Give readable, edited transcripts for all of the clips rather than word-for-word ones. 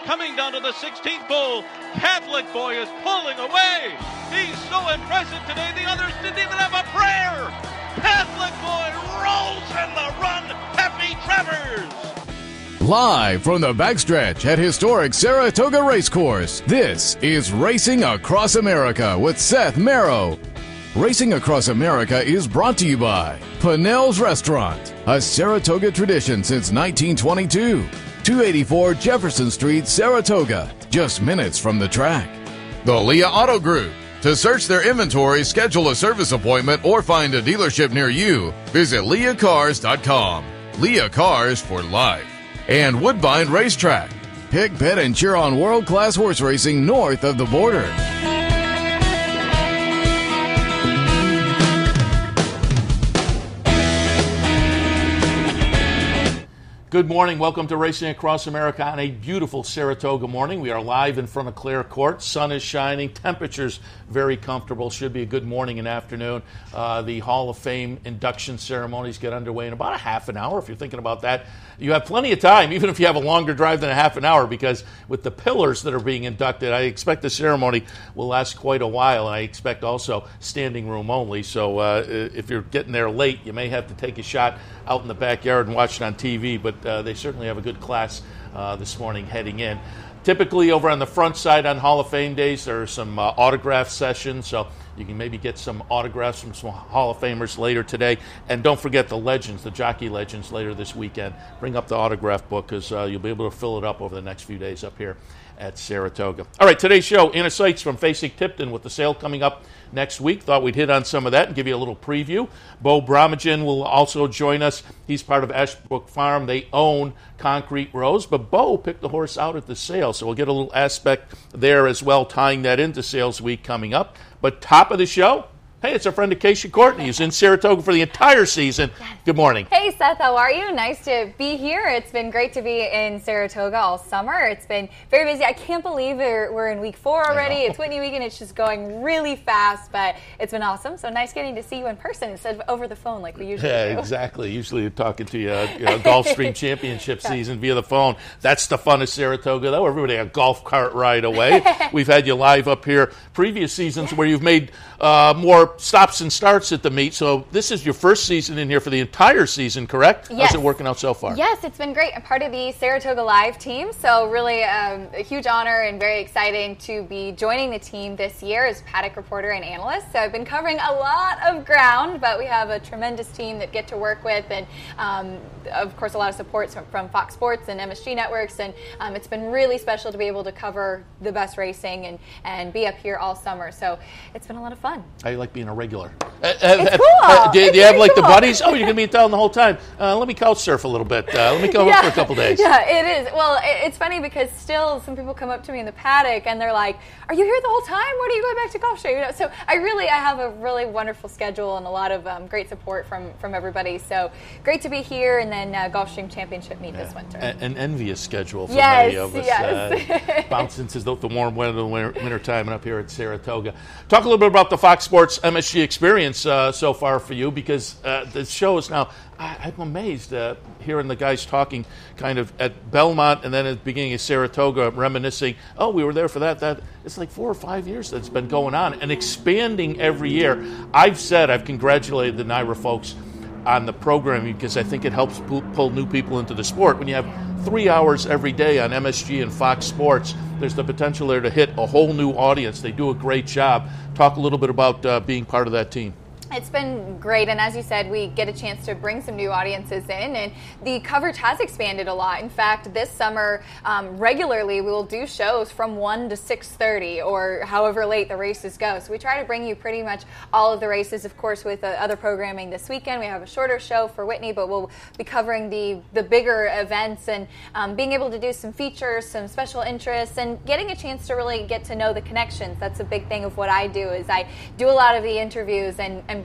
coming down to the 16th pole. Catholic Boy is pulling away. He's so impressive today, the others didn't even have a prayer. Catholic Boy rolls in the run. Happy Travers. Live from the backstretch at historic Saratoga Racecourse, this is Racing Across America with Seth Merrow. Racing Across America is brought to you by Pinnell's Restaurant, a Saratoga tradition since 1922. 284 Jefferson Street, Saratoga, just minutes from the track. The Leah Auto Group. To search their inventory, schedule a service appointment, or find a dealership near you, visit leahcars.com. Leah Cars for life. And Woodbine Racetrack. Pick, bet, and cheer on world-class horse racing north of the border. Good morning. Welcome to Racing Across America on a beautiful Saratoga morning. We are live in front of Clare Court. Sun is shining. Temperatures very comfortable. Should be a good morning and afternoon. The Hall of Fame induction ceremonies get underway in about a half an hour. If you're thinking about that, you have plenty of time, even if you have a longer drive than a half an hour, because with the pillars that are being inducted, I expect the ceremony will last quite a while. And I expect also standing room only. So if you're getting there late, you may have to take a shot out in the backyard and watch it on TV, but they certainly have a good class this morning heading in. Typically over on the front side on Hall of Fame days, there are some autograph sessions, so you can maybe get some autographs from some Hall of Famers later today. And don't forget the legends, the jockey legends later this weekend. Bring up the autograph book because you'll be able to fill it up over the next few days up here at Saratoga. All right, today's show, Inner Sights from Facing Tipton with the sale coming up next week. Thought we'd hit on some of that and give you a little preview. Bo Bramagen will also join us. He's part of Ashbrook Farm. They own Concrete Rose, but Bo picked the horse out at the sale, so we'll get a little aspect there as well, tying that into sales week coming up. But top of the show, hey, it's our friend Acacia Courtney, who's in Saratoga for the entire season. Good morning. Hey, Seth, how are you? Nice to be here. It's been great to be in Saratoga all summer. It's been very busy. I can't believe we're in week 4 already. It's Whitney weekend. It's just going really fast, but it's been awesome. So nice getting to see you in person instead of over the phone like we usually do. Yeah, exactly. Usually you're talking to you Gulfstream Championship season via the phone. That's the fun of Saratoga, though. Everybody a golf cart ride away. We've had you live up here previous seasons where you've made more stops and starts at the meet. So this is your first season in here for the entire season, correct? Yes. How's it working out so far? Yes, it's been great. I'm part of the Saratoga Live team, so really a huge honor and very exciting to be joining the team this year as paddock reporter and analyst. So I've been covering a lot of ground, but we have a tremendous team that get to work with, and of course a lot of support from Fox Sports and MSG Networks, and it's been really special to be able to cover the best racing and be up here all summer. So it's been a lot of fun. How you like being a regular? It's cool. Do you have like the buddies? Oh, you're going to be in town the whole time. Let me couch surf a little bit. Let me come up for a couple days. Yeah, it is. Well, it's funny because still some people come up to me in the paddock and they're like, "Are you here the whole time? When are you going back to Gulfstream?" You know, so I have a really wonderful schedule and a lot of great support from everybody. So great to be here, and then Gulfstream Championship meet this winter. An envious schedule for many of us. Yes. Bouncing since the warm weather, the winter time, and up here at Saratoga. Talk a little bit about the Fox Sports MSG experience so far for you, because the show is now, I'm amazed hearing the guys talking kind of at Belmont and then at the beginning of Saratoga, reminiscing, oh, we were there for that. It's like 4 or 5 years that's been going on and expanding every year. I've congratulated the NYRA folks on the programming because I think it helps pull new people into the sport. When you have 3 hours every day on MSG and Fox Sports, there's the potential there to hit a whole new audience. They do a great job. Talk a little bit about being part of that team. It's been great, and as you said, we get a chance to bring some new audiences in, and the coverage has expanded a lot. In fact, this summer, regularly we will do shows from 1 to 6:30 or however late the races go. So we try to bring you pretty much all of the races, of course, with other programming this weekend. We have a shorter show for Whitney, but we'll be covering the bigger events and being able to do some features, some special interests, and getting a chance to really get to know the connections. That's a big thing of what I do, is I do a lot of the interviews and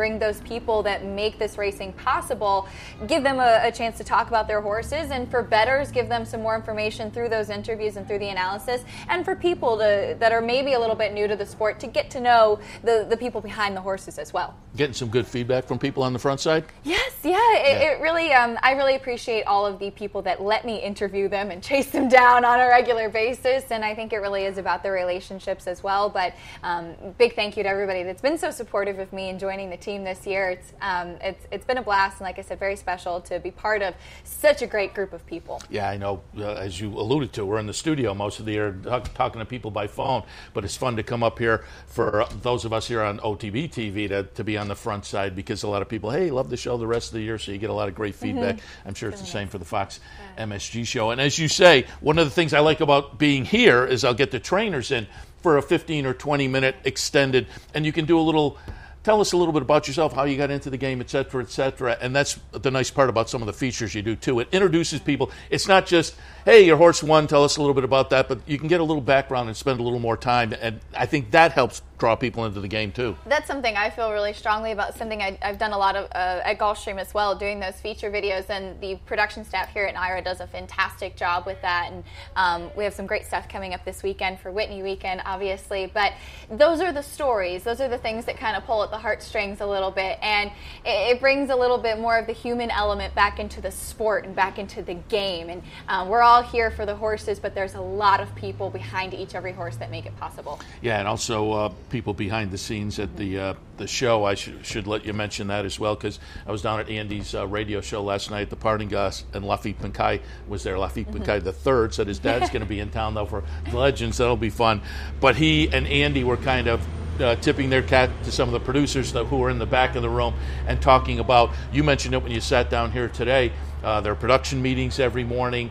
bring those people that make this racing possible, give them a chance to talk about their horses, and for bettors, give them some more information through those interviews and through the analysis, and for people that are maybe a little bit new to the sport to get to know the people behind the horses as well. Getting some good feedback from people on the front side? Yes, it really, I really appreciate all of the people that let me interview them and chase them down on a regular basis, and I think it really is about the relationships as well. But big thank you to everybody that's been so supportive of me and joining the team this year. It's been a blast, and like I said, very special to be part of such a great group of people. Yeah, I know. As you alluded to, we're in the studio most of the year talking to people by phone, but it's fun to come up here for those of us here on OTB TV to be on the front side, because a lot of people, hey, love the show the rest of the year, so you get a lot of great feedback. I'm sure it's the same for the Fox MSG show. And as you say, one of the things I like about being here is I'll get the trainers in for a 15 or 20 minute extended, and you can do tell us a little bit about yourself, how you got into the game, et cetera, and that's the nice part about some of the features you do, too. It introduces people. It's not just, hey, your horse won, tell us a little bit about that, but you can get a little background and spend a little more time, and I think that helps draw people into the game, too. That's something I feel really strongly about, something I've done a lot of at Gulfstream as well, doing those feature videos, and the production staff here at NYRA does a fantastic job with that, and we have some great stuff coming up this weekend for Whitney weekend, obviously, but those are the stories, those are the things that kind of pull at the heartstrings a little bit, and it brings a little bit more of the human element back into the sport and back into the game, and we're all here for the horses, but there's a lot of people behind every horse that make it possible. Yeah, and also people behind the scenes at the show. I should let you mention that as well, because I was down at Andy's radio show last night at the Partingas, and Lafitte Pincaille was there. Lafitte Pincaille III said his dad's going to be in town, though, for Legends. That'll be fun. But he and Andy were kind of tipping their cap to some of the producers who were in the back of the room and talking about, you mentioned it when you sat down here today, their production meetings every morning.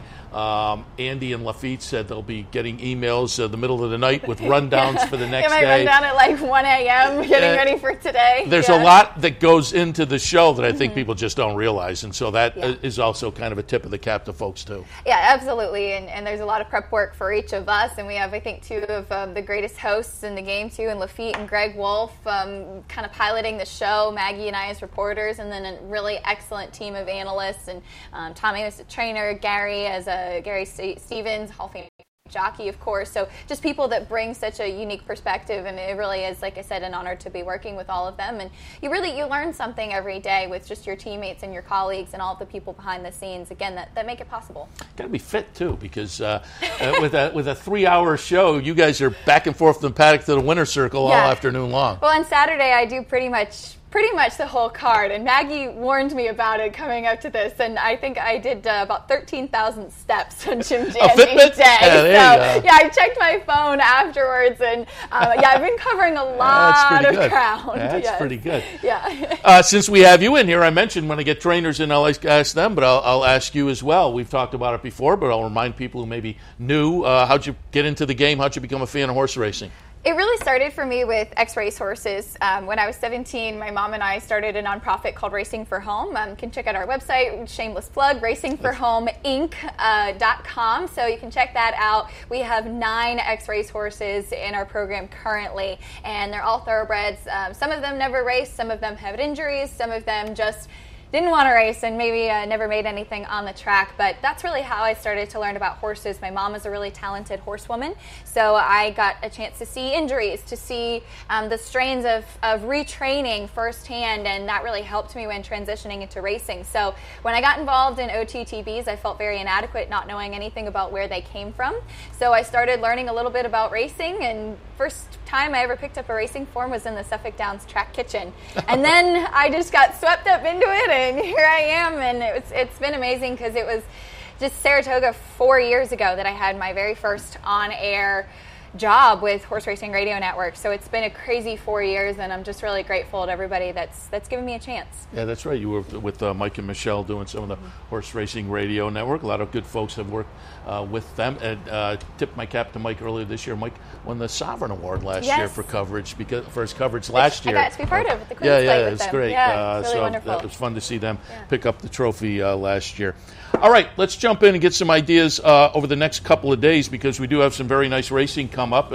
Andy and Lafitte said they'll be getting emails the middle of the night with rundowns for the next day. I run down at like 1 a.m. getting ready for today. There's a lot that goes into the show that I think people just don't realize, and so that is also kind of a tip of the cap to folks too. Yeah, absolutely, and there's a lot of prep work for each of us, and we have, I think, two of the greatest hosts in the game too, and Lafitte and Greg Wolf kind of piloting the show, Maggie and I as reporters, and then a really excellent team of analysts, and Tommy was a trainer, Gary as Gary Stevens, Hall of Fame jockey, of course. So just people that bring such a unique perspective, and it really is, like I said, an honor to be working with all of them. And you learn something every day with just your teammates and your colleagues and all of the people behind the scenes, again, that make it possible. Got to be fit, too, because with a 3-hour show, you guys are back and forth from the paddock to the winner's circle all afternoon long. Well, on Saturday, I do pretty much the whole card, and Maggie warned me about it coming up to this, and I think I did about 13,000 steps on Jim Jandy's day. I checked my phone afterwards, and I've been covering a lot of ground. That's pretty good. Yeah. Since we have you in here, I mentioned when I get trainers in, I'll ask them, but I'll ask you as well. We've talked about it before, but I'll remind people who may be new. How'd you get into the game? How'd you become a fan of horse racing? It really started for me with X-Race horses. When I was 17, my mom and I started a nonprofit called Racing for Home. You can check out our website, shameless plug, racingforhomeinc.com. So you can check that out. We have 9 X-Race horses in our program currently, and they're all thoroughbreds. Some of them never raced, some of them have injuries, some of them just didn't want to race and maybe never made anything on the track, but that's really how I started to learn about horses. My mom is a really talented horsewoman, so I got a chance to see injuries, to see the strains of retraining firsthand, and that really helped me when transitioning into racing. So when I got involved in OTTBs, I felt very inadequate, not knowing anything about where they came from. So I started learning a little bit about racing, and first time I ever picked up a racing form was in the Suffolk Downs track kitchen. And then I just got swept up into it, and here I am, and it's been amazing because it was just Saratoga 4 years ago that I had my very first on-air job with Horse Racing Radio Network. So it's been a crazy 4 years, and I'm just really grateful to everybody that's given me a chance. Yeah, that's right. You were with Mike and Michelle doing some of the Horse Racing Radio Network. A lot of good folks have worked with them. And tipped my cap to Mike earlier this year. Mike won the Sovereign Award last year for coverage, for his coverage last year. I got to be part of the Queen's Plate with it's them. great. Yeah, it's really so wonderful. It was fun to see them pick up the trophy last year. All right, let's jump in and get some ideas over the next couple of days because we do have some very nice racing coming up,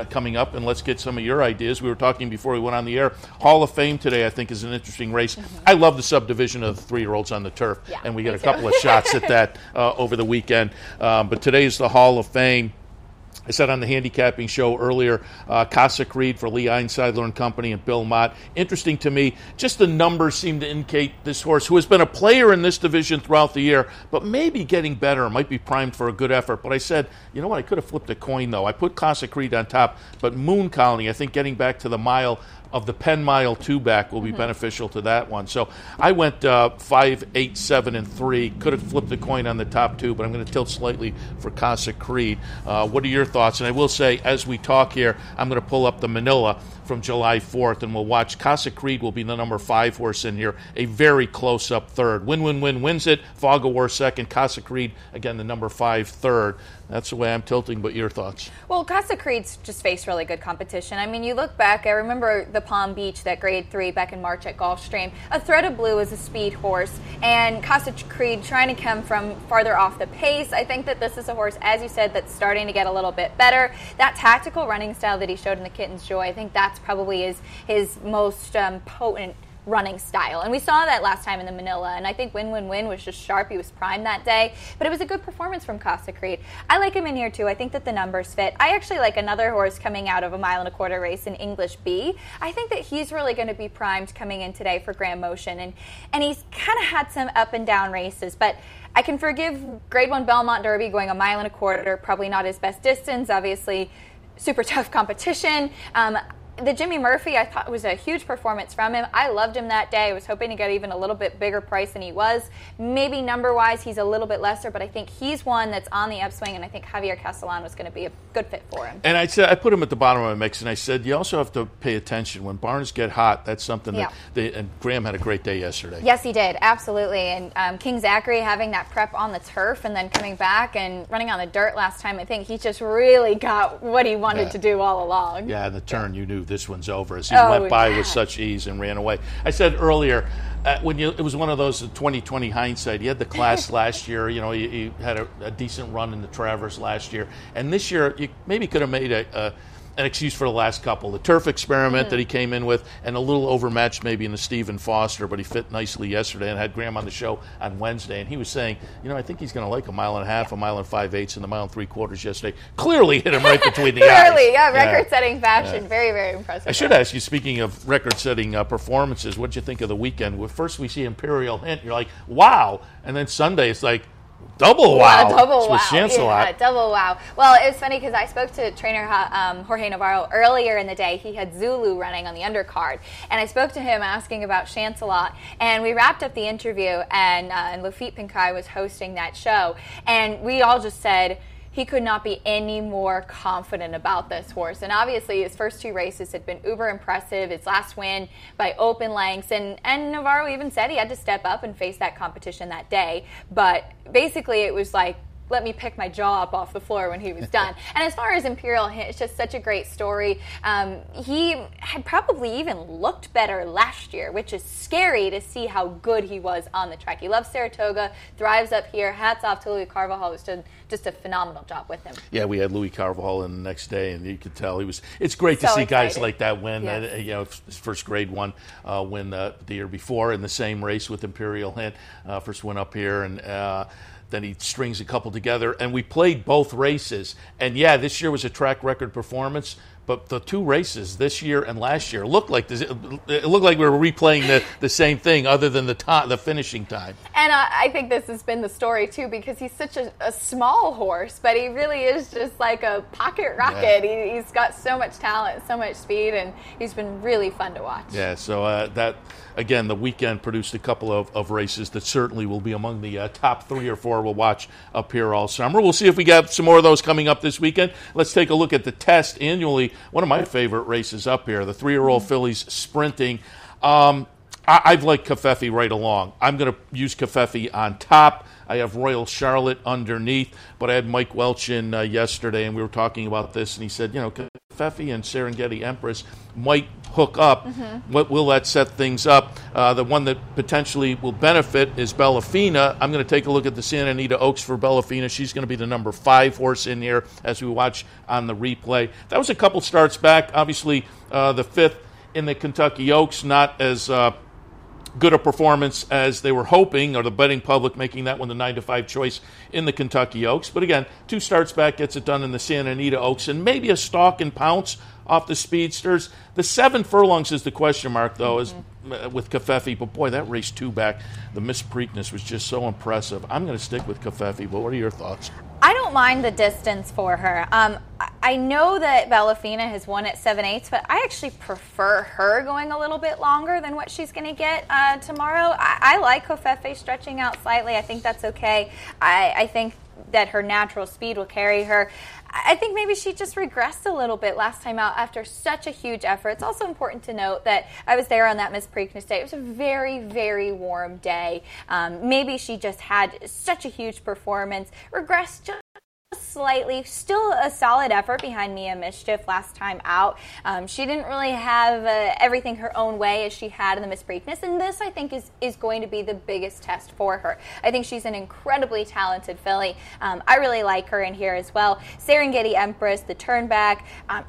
and let's get some of your ideas. We were talking before we went on the air. Hall of Fame today, I think, is an interesting race. I love the subdivision of the 3-year-olds on the turf, and we get a couple of shots at that over the weekend. But today is the Hall of Fame. I said on the handicapping show earlier, Casa Creed for Lee Einsiedler and Company and Bill Mott. Interesting to me, just the numbers seem to indicate this horse, who has been a player in this division throughout the year, but maybe getting better, might be primed for a good effort. But I said, you know what, I could have flipped a coin, though. I put Casa Creed on top, but Moon Colony, I think getting back to the mile of the Penn Mile 2-back will be beneficial to that one. So I went 5, 8, 7, and 3. Could have flipped the coin on the top two, but I'm going to tilt slightly for Casa Creed. What are your thoughts? And I will say, as we talk here, I'm going to pull up the Manila from July 4th, and we'll watch. Casa Creed will be the number 5 horse in here, a very close-up third. Win wins it. Fog of War second. Casa Creed, again, the number 5 third. That's the way I'm tilting, but your thoughts? Well, Casa Creed's just faced really good competition. I mean, you look back, I remember the Palm Beach, that grade 3 back in March at Gulfstream. A Thread of Blue is a speed horse, and Casa Creed trying to come from farther off the pace. I think that this is a horse, as you said, that's starting to get a little bit better. That tactical running style that he showed in the Kitten's Joy, I think that's probably his most potent running style. And we saw that last time in the Manila, and I think Win was just sharp. He was primed that day, but it was a good performance from Casa Creed. I like him in here too. I think that the numbers fit. I actually like another horse coming out of a 1.25 mile race in English B. I think that he's really going to be primed coming in today for Grand Motion, and he's kind of had some up and down races, but I can forgive Grade 1 Belmont Derby going 1.25 miles, probably not his best distance, obviously super tough competition. The Jimmy Murphy, I thought, was a huge performance from him. I loved him that day. I was hoping to get even a little bit bigger price than he was. Maybe number-wise, he's a little bit lesser, but I think he's one that's on the upswing, and I think Javier Castellano is going to be a good fit for him. And I put him at the bottom of my mix, and I said, you also have to pay attention. When barns get hot, that's something that and Graham had a great day yesterday. Yes, he did, absolutely. And King Zachary having that prep on the turf and then coming back and running on the dirt last time, I think he just really got what he wanted to do all along. Yeah, the turn, you knew this one's over as he went by with such ease and ran away. I said earlier, it was one of those 20/20 hindsight. He had the class last year. You know, he had a decent run in the Travers last year, and this year you maybe could have made an excuse for the last couple. The turf experiment that he came in with, and a little overmatched maybe in the Stephen Foster, but he fit nicely yesterday, and had Graham on the show on Wednesday, and he was saying, you know, I think he's going to like 1.5 miles, 1.5 miles, and 5/8, and the 1.75 miles yesterday. Clearly hit him right between the eyes. Clearly, record-setting fashion. Yeah. Very, very impressive. I should ask you, speaking of record-setting performances, what did you think of the weekend? Well, first we see Imperial Hint, you're like, wow, and then Sunday it's like, double wow. Double wow. With Chancelot. Yeah, double wow. Well, it was funny because I spoke to trainer Jorge Navarro earlier in the day. He had Zulu running on the undercard. And I spoke to him asking about Chancelot. And we wrapped up the interview, and Lafitte Pinkai was hosting that show. And we all just said, he could not be any more confident about this horse. And obviously, his first 2 races had been uber impressive. His last win by open lengths. And Navarro even said he had to step up and face that competition that day. But basically, it was like, let me pick my jaw up off the floor when he was done. And as far as Imperial Hint, it's just such a great story. He had probably even looked better last year, which is scary to see how good he was on the track. He loves Saratoga, thrives up here. Hats off to Louis Carvajal, who's done just a phenomenal job with him. Yeah, we had Louis Carvajal in the next day, and you could tell he was. It's great to see guys like that win. Yes. You know, his first Grade 1 win the year before in the same race with Imperial Hint. First win up here, and then he strings a couple together, and we played both races. And yeah, this year was a track record performance, but the 2 races this year and last year looked like it looked like we were replaying the same thing, other than the finishing time. And I think this has been the story too, because he's such a small horse, but he really is just like a pocket rocket. Yeah. He's got so much talent, so much speed, and he's been really fun to watch. Yeah, so that. Again, the weekend produced a couple of races that certainly will be among the top 3 or 4 we'll watch up here all summer. We'll see if we got some more of those coming up this weekend. Let's take a look at the test annually. One of my favorite races up here, the 3-year-old fillies sprinting. I've liked Covfefe right along. I'm going to use Covfefe on top. I have Royal Charlotte underneath, but I had Mike Welch in yesterday, and we were talking about this, and he said, you know, Covfefe and Serengeti Empress might hook up. What will that set things up? The one that potentially will benefit is Bellafina. I'm going to take a look at the Santa Anita Oaks for Bellafina. She's going to be the number 5 horse in here as we watch on the replay. That was a couple starts back. Obviously, the 5th in the Kentucky Oaks, not as good a performance as they were hoping, or the betting public making that one the 9-5 choice in the Kentucky Oaks. But again, 2 starts back gets it done in the Santa Anita Oaks, and maybe a stalk and pounce off the speedsters. The 7 furlongs is the question mark, though, is with Covfefe. But boy, that race 2 back, the Miss Preakness was just so impressive. I'm going to stick with Covfefe, but what are your thoughts? I don't mind the distance for her. I know that Bellafina has won at 7/8, but I actually prefer her going a little bit longer than what she's going to get tomorrow. I like Covfefe stretching out slightly. I think that's okay. I think that her natural speed will carry her. I think maybe she just regressed a little bit last time out after such a huge effort. It's also important to note that I was there on that Miss Preakness day. It was a very, very warm day. Maybe she just had such a huge performance, regressed just slightly. Still a solid effort behind Mia Mischief last time out. She didn't really have everything her own way as she had in the Miss Preakness, and this I think is going to be the biggest test for her. I think she's an incredibly talented filly. I really like her in here as well. Serengeti Empress, the turnback,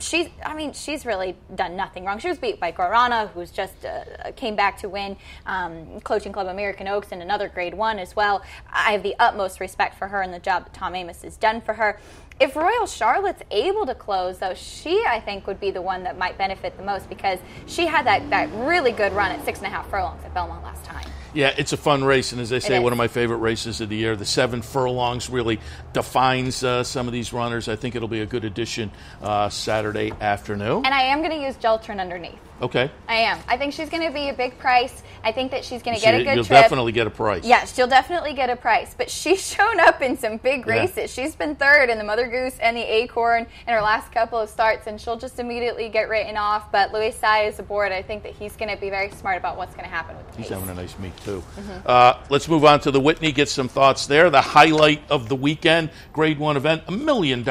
she's really done nothing wrong. She was beat by Guarana, who's just came back to win Coaching Club American Oaks and another Grade 1 as well. I have the utmost respect for her and the job that Tom Amoss has done for her. If Royal Charlotte's able to close, though, she, I think, would be the one that might benefit the most because she had that really good run at 6.5 furlongs at Belmont last time. Yeah, it's a fun race, and as I say, one of my favorite races of the year. The 7 furlongs really defines some of these runners. I think it'll be a good addition Saturday afternoon. And I am going to use Jeltrin underneath. Okay. I am. I think she's going to be a big price. I think that she's going to get a good You'll trip. definitely get a price. Yes, she'll definitely get a price. But she's shown up in some big races. Yeah. She's been third in the Mother Goose and the Acorn in her last couple of starts, and she'll just immediately get written off. But Luis Sai is aboard. I think that he's going to be very smart about what's going to happen with the pace. He's having a nice meet, too. Let's move on to the Whitney, get some thoughts there. The highlight of the weekend, Grade 1 event, $1 million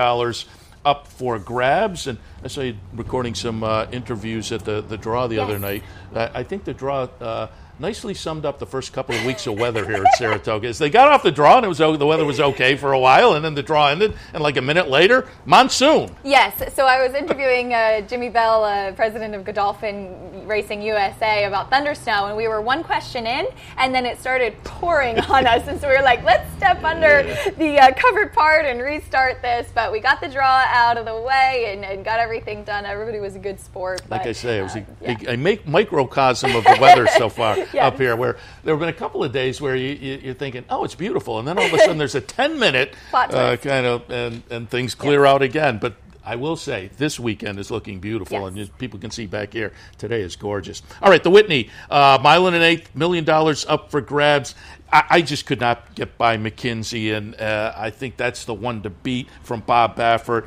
up for grabs. And I saw you recording some interviews at the draw the other night. I think the draw nicely summed up the first couple of weeks of weather here at Saratoga. As they got off the draw, and the weather was okay for a while, and then the draw ended, and like a minute later, monsoon. Yes, so I was interviewing Jimmy Bell, president of Godolphin Racing USA, about thundersnow, and we were one question in, and then it started pouring on us, and so we were like, let's step under the covered part and restart this, but we got the draw out of the way and got everything done. Everybody was a good sport. Like I say, it was a microcosm of the weather so far. Up here, where there have been a couple of days where you're thinking, oh, it's beautiful, and then all of a sudden there's a 10-minute kind of, and things clear out again. But I will say, this weekend is looking beautiful, and people can see back here, today is gorgeous. All right, the Whitney, mile and an eighth, $1 million up for grabs. I just could not get by McKinsey, and I think that's the one to beat from Bob Baffert.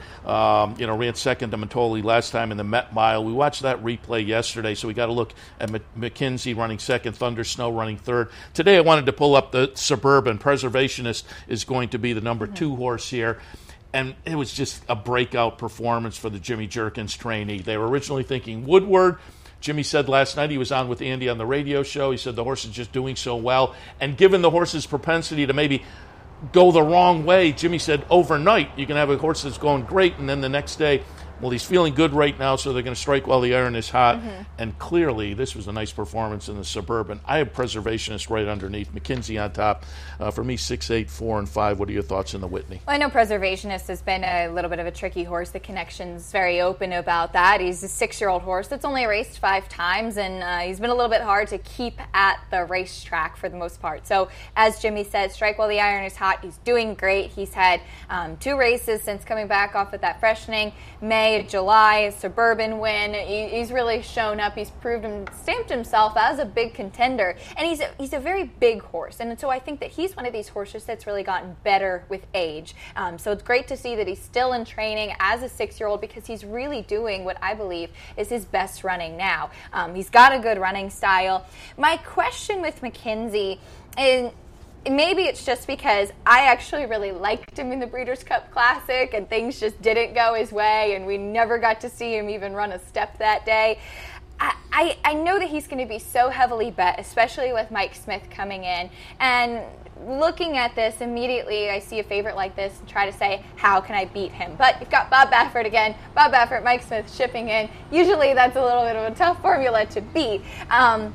Ran second to Montoli last time in the Met Mile. We watched that replay yesterday, so we got to look at McKinsey running second, Thunder Snow running third. Today I wanted to pull up the Suburban. Preservationist is going to be the number 2 horse here. And it was just a breakout performance for the Jimmy Jerkins trainee. They were originally thinking Woodward. Jimmy said last night, he was on with Andy on the radio show, he said the horse is just doing so well. And given the horse's propensity to maybe go the wrong way, Jimmy said overnight you can have a horse that's going great, and then the next day, well, he's feeling good right now, so they're going to strike while the iron is hot. And clearly, this was a nice performance in the Suburban. I have Preservationist right underneath, McKinsey on top. For me, 6, 8, 4, and 5. What are your thoughts in the Whitney? Well, I know Preservationist has been a little bit of a tricky horse. The connection's very open about that. He's a 6-year-old horse that's only raced 5 times, and he's been a little bit hard to keep at the racetrack for the most part. So, as Jimmy said, strike while the iron is hot. He's doing great. He's had 2 races since coming back off of that freshening. May, July, a Suburban win. He's really shown up. He's stamped himself as a big contender, and he's a very big horse. And so I think that he's one of these horses that's really gotten better with age. So it's great to see that he's still in training as a 6-year-old because he's really doing what I believe is his best running now. He's got a good running style. My question with McKinsey is, maybe it's just because I actually really liked him in the Breeders' Cup Classic and things just didn't go his way and we never got to see him even run a step that day. I know that he's going to be so heavily bet, especially with Mike Smith coming in. And looking at this, immediately I see a favorite like this and try to say, how can I beat him? But you've got Bob Baffert again. Bob Baffert, Mike Smith shipping in. Usually that's a little bit of a tough formula to beat. I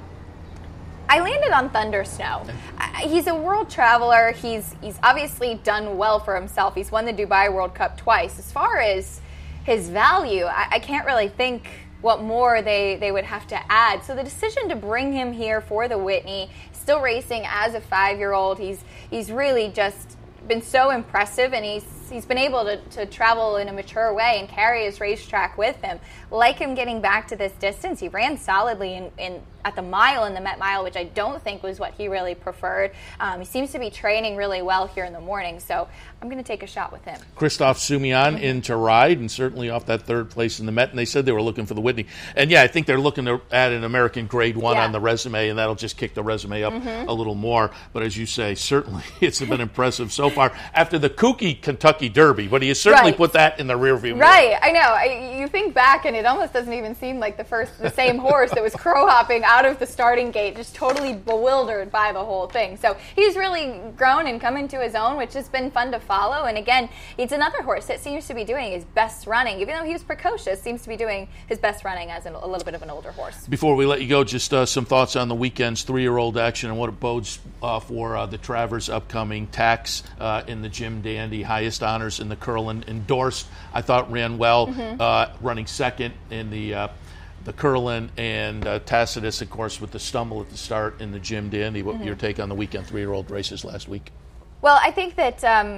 landed on Thunder Snow. He's a world traveler. He's obviously done well for himself. He's won the Dubai World Cup twice. As far as his value, I can't really think what more they would have to add. So the decision to bring him here for the Whitney, still racing as a 5-year-old, he's really just been so impressive, and he's been able to travel in a mature way and carry his racetrack with him. Like him getting back to this distance, he ran solidly in at the mile in the Met Mile, which I don't think was what he really preferred. He seems to be training really well here in the morning, so I'm going to take a shot with him. Christophe Soumillon in to ride, and certainly off that third place in the Met, and they said they were looking for the Whitney. And yeah, I think they're looking to add an American Grade 1 on the resume, and that'll just kick the resume up a little more. But as you say, certainly it's been impressive so far. After the kooky Kentucky Derby, but he has certainly put that in the rearview mirror. Right, I know. You think back, and it almost doesn't even seem like the same horse that was crow hopping out of the starting gate, just totally bewildered by the whole thing. So he's really grown and come into his own, which has been fun to follow. And again, it's another horse that seems to be doing his best running, even though he was precocious, seems to be doing his best running as a little bit of an older horse. Before we let you go, just some thoughts on the weekend's 3-year-old action and what it bodes for the Travers upcoming tax in the Jim Dandy, highest honors in the Curlin. Endorsed, I thought, ran well, running second in the Curlin, and Tacitus, of course, with the stumble at the start in the Jim Dandy. What your take on the weekend 3-year-old races last week? Well, I think that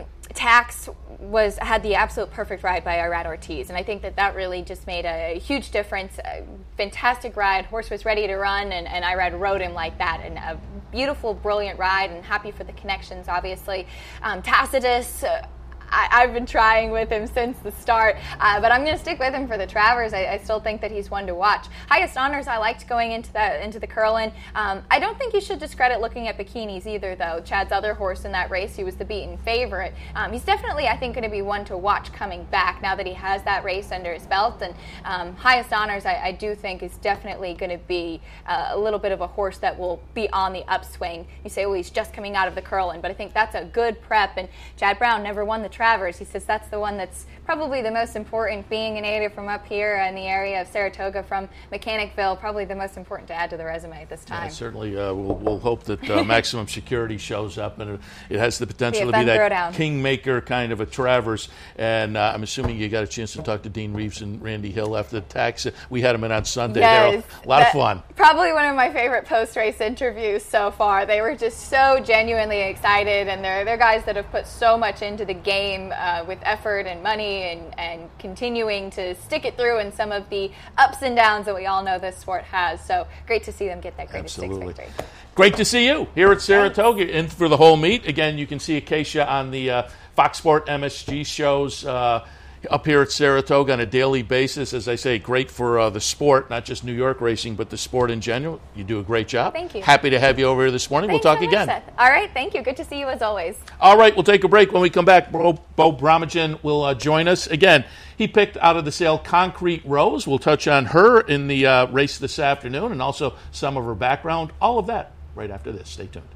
Tax had the absolute perfect ride by Irad Ortiz, and I think that really just made a huge difference. A fantastic ride. Horse was ready to run, and Irad rode him like that. And a beautiful, brilliant ride, and happy for the connections, obviously. Tacitus, I've been trying with him since the start, but I'm going to stick with him for the Travers. I still think that he's one to watch. Highest honors I liked going into the Curlin. I don't think you should discredit looking at Bikinis either, though. Chad's other horse in that race, he was the beaten favorite. He's definitely, I think, going to be one to watch coming back now that he has that race under his belt. And highest honors, I do think, is definitely going to be a little bit of a horse that will be on the upswing. You say, well, he's just coming out of the Curlin, but I think that's a good prep. And Chad Brown never won the Travers. He says that's the one that's probably the most important, being a native from up here in the area of Saratoga from Mechanicville, probably the most important to add to the resume at this time. Yeah, certainly we'll hope that Maximum Security shows up, and it has the potential to be that kingmaker kind of a Travers. And I'm assuming you got a chance to talk to Dean Reeves and Randy Hill after the tax. We had them in on Sunday. Yes, a lot of fun. Probably one of my favorite post-race interviews so far. They were just so genuinely excited, and they're guys that have put so much into the game with effort and money and continuing to stick it through in some of the ups and downs that we all know this sport has. So great to see them get that greatest stakes victory. Great to see you here at Saratoga and for the whole meet. Again, you can see Acacia on the Fox Sport MSG shows up here at Saratoga on a daily basis. As I say, great for the sport, not just New York racing, but the sport in general. You do a great job. Thank you. Happy to have you over here this morning. Thanks we'll talk so again. Much, Seth. All right, thank you. Good to see you as always. All right, we'll take a break. When we come back, Bo Bramagen will join us. Again, he picked out of the sale Concrete Rose. We'll touch on her in the race this afternoon and also some of her background. All of that right after this. Stay tuned.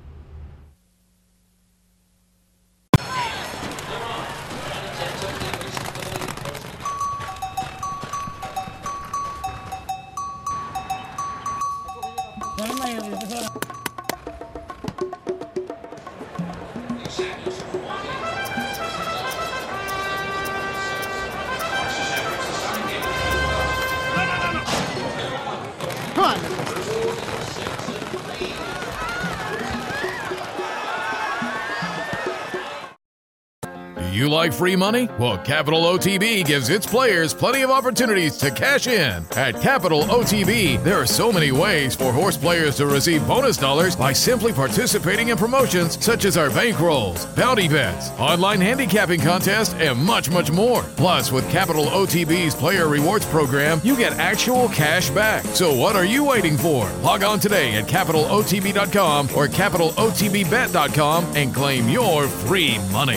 You like free money? Well, Capital OTB gives its players plenty of opportunities to cash in. At Capital OTB, there are so many ways for horse players to receive bonus dollars by simply participating in promotions such as our bankrolls, bounty bets, online handicapping contests, and much, much more. Plus, with Capital OTB's Player Rewards program, you get actual cash back. So what are you waiting for? Log on today at CapitalOTB.com or CapitalOTBBet.com and claim your free money.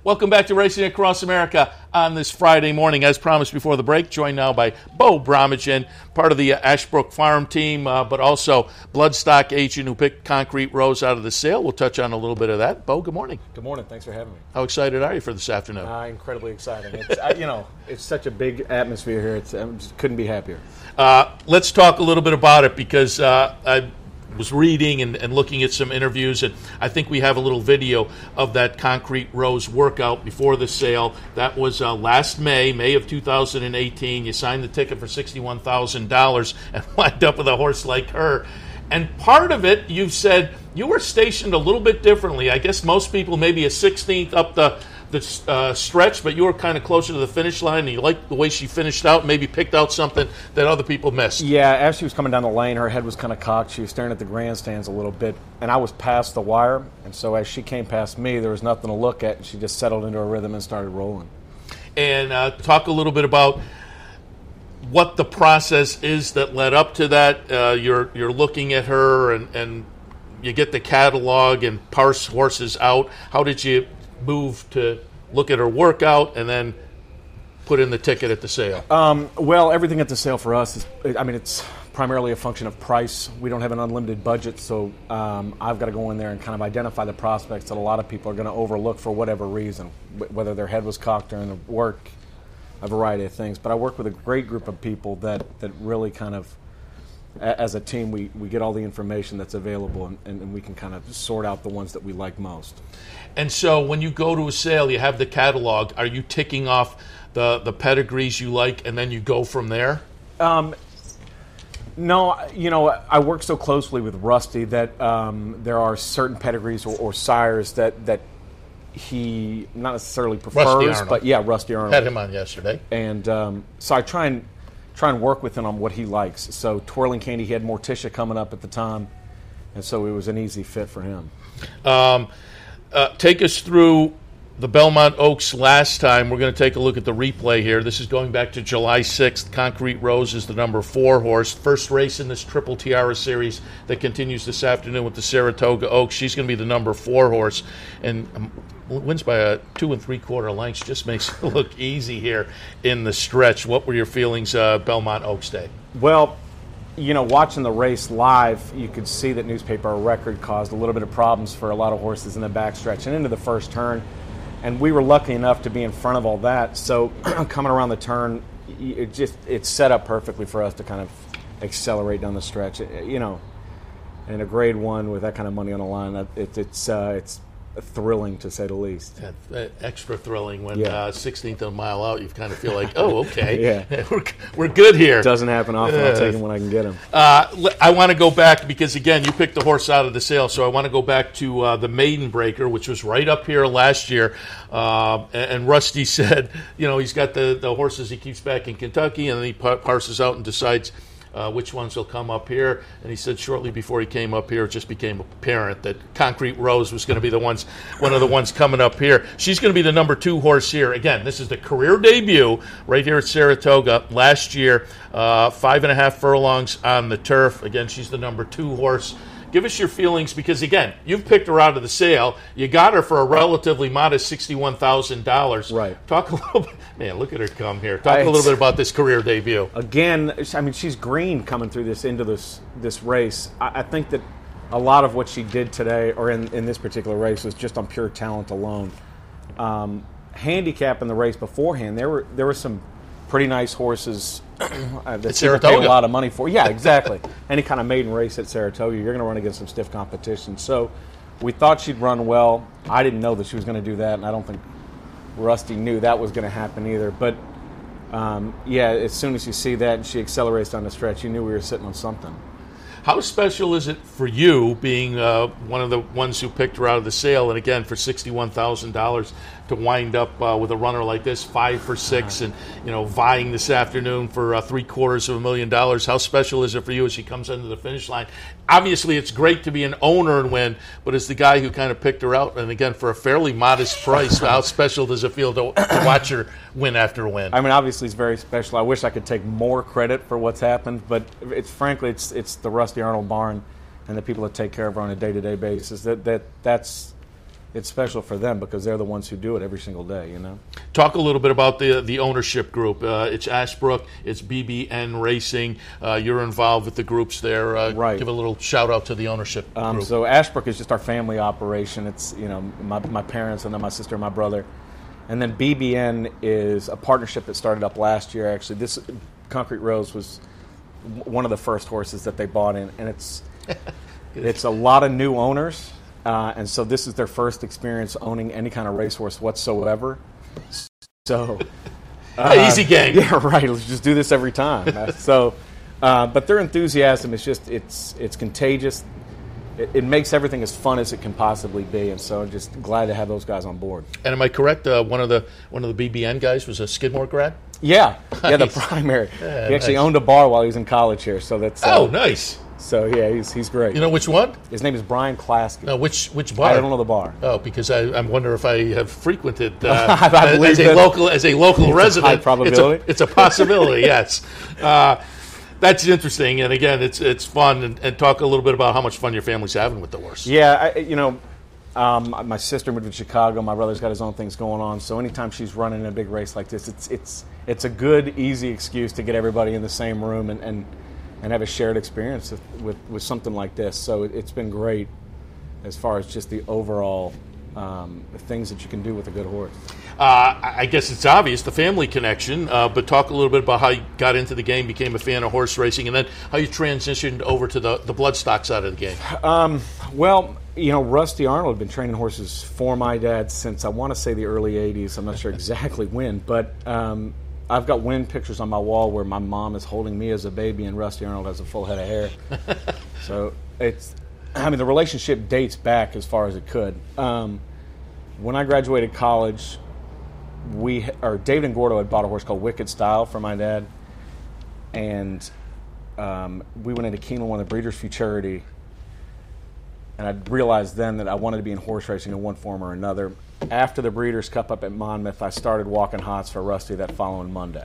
Welcome back to Racing Across America on this Friday morning. As promised before the break, joined now by Bo Bromagin, part of the Ashbrook Farm team, but also bloodstock agent who picked Concrete Rose out of the sale. We'll touch on a little bit of that. Bo, good morning. Good morning. Thanks for having me. How excited are you for this afternoon? Incredibly exciting. It's, it's such a big atmosphere here. I just couldn't be happier. Let's talk a little bit about it because I was reading and looking at some interviews, and I think we have a little video of that Concrete Rose workout before the sale. That was last May of 2018. You signed the ticket for $61,000 and wind up with a horse like her. And part of it, you said you were stationed a little bit differently. I guess most people maybe a 16th up the stretch, but you were kind of closer to the finish line, and you liked the way she finished out, maybe picked out something that other people missed. Yeah, as she was coming down the lane, her head was kind of cocked. She was staring at the grandstands a little bit, and I was past the wire, and so as she came past me, there was nothing to look at, and she just settled into a rhythm and started rolling. And talk a little bit about what the process is that led up to that. You're looking at her, and you get the catalog and parse horses out. How did you move to look at her workout and then put in the ticket at the sale? Well, everything at the sale for us is, it's primarily a function of price. We don't have an unlimited budget, so I've got to go in there and kind of identify the prospects that a lot of people are going to overlook for whatever reason, whether their head was cocked during the work, a variety of things. But I work with a great group of people that really kind of, as a team, we get all the information that's available, and we can kind of sort out the ones that we like most. And so when you go to a sale, you have the catalog. Are you ticking off the pedigrees you like, and then you go from there? No, I work so closely with Rusty that there are certain pedigrees or sires that he not necessarily prefers, but yeah, Rusty Arnold. Had him on yesterday. And so I try and work with him on what he likes. So Twirling Candy, he had Morticia coming up at the time, and so it was an easy fit for him. Take us through the Belmont Oaks last time. We're going to take a look at the replay here. This is going back to July 6th. Concrete Rose is the number 4 horse. First race in this Triple Tiara series that continues this afternoon with the Saratoga Oaks. She's going to be the number 4 horse, and wins by a 2 3/4 lengths. Just makes it look easy here in the stretch. What were your feelings Belmont Oaks Day? Well, watching the race live, you could see that Newspaper Record caused a little bit of problems for a lot of horses in the backstretch and into the first turn. And we were lucky enough to be in front of all that. So coming around the turn, it set up perfectly for us to kind of accelerate down the stretch. In a Grade 1 with that kind of money on the line, it's thrilling, to say the least. Extra thrilling when 16th of a mile out, you kind of feel like, oh, okay, we're good here. It doesn't happen often. I'll take him when I can get him. I want to go back because, again, you picked the horse out of the sale, so I want to go back to the Maiden Breaker, which was right up here last year. And Rusty said, he's got the horses he keeps back in Kentucky, and then he parses out and decides which ones will come up here. And he said shortly before he came up here, it just became apparent that Concrete Rose was going to be one of the ones coming up here. She's going to be the number 2 horse here. Again, this is the career debut right here at Saratoga last year. 5.5 furlongs on the turf. Again, she's the number 2 horse. Give us your feelings because, again, you've picked her out of the sale. You got her for a relatively modest $61,000. Right. Talk a little bit. Man, look at her come here. Talk a little bit about this career debut. Again, she's green coming through into this race. I think that a lot of what she did today, or in this particular race, was just on pure talent alone. Handicap in the race beforehand, there were some pretty nice horses that Saratoga paid a lot of money for. Yeah, exactly. Any kind of maiden race at Saratoga, you're going to run against some stiff competition. So we thought she'd run well. I didn't know that she was going to do that, and I don't think Rusty knew that was going to happen either. But, as soon as you see that and she accelerates down the stretch, you knew we were sitting on something. How special is it for you, being one of the ones who picked her out of the sale, and again, for $61,000 to wind up with a runner like this, 5 for 6, and vying this afternoon for $750,000? How special is it for you as she comes into the finish line? Obviously, it's great to be an owner and win, but as the guy who kind of picked her out, and again, for a fairly modest price, how special does it feel to watch her win after win? Obviously, it's very special. I wish I could take more credit for what's happened, but it's the Rusty Arnold barn and the people that take care of her on a day-to-day basis. That's it's special for them because they're the ones who do it every single day, you know. Talk a little bit about the ownership group. It's Ashbrook, it's BBN Racing. You're involved with the groups there. Right. Give a little shout out to the ownership group. So Ashbrook is just our family operation. It's, you know, my parents and then my sister and my brother. And then BBN is a partnership that started up last year, actually. This Concrete Rose was one of the first horses that they bought in, and it's a lot of new owners. And so this is their first experience owning any kind of racehorse whatsoever. So, easy game. Yeah, right. Let's just do this every time. But their enthusiasm is just it's contagious. It makes everything as fun as it can possibly be, and so I'm just glad to have those guys on board. And am I correct? One of the BBN guys was a Skidmore grad. Yeah, Nice. the primary. Yeah, he actually nice. owned a bar while he was in college here, so that's Nice. So yeah, he's great. You know which one? His name is Brian Klasky. No, which bar? I don't know the bar. Oh, because I wonder if I have frequented I believe as a local resident. High probability. It's a possibility. Yes. That's interesting, and again, it's fun. And talk a little bit about how much fun your family's having with the horse. Yeah, my sister moved to Chicago. My brother's got his own things going on. So anytime she's running a big race like this, it's a good, easy excuse to get everybody in the same room and have a shared experience with something like this. So it's been great as far as just the overall things that you can do with a good horse. I guess it's obvious, the family connection, but talk a little bit about how you got into the game, became a fan of horse racing, and then how you transitioned over to the bloodstock side of the game. Well, Rusty Arnold had been training horses for my dad since I want to say the early 80s. I'm not sure exactly when, but I've got win pictures on my wall where my mom is holding me as a baby and Rusty Arnold has a full head of hair. So the relationship dates back as far as it could. When I graduated college, David and Gordo had bought a horse called Wicked Style for my dad, and we went into Keeneland, won the Breeders' Futurity, and I realized then that I wanted to be in horse racing in one form or another. After the Breeders' Cup up at Monmouth, I started walking hots for Rusty that following Monday.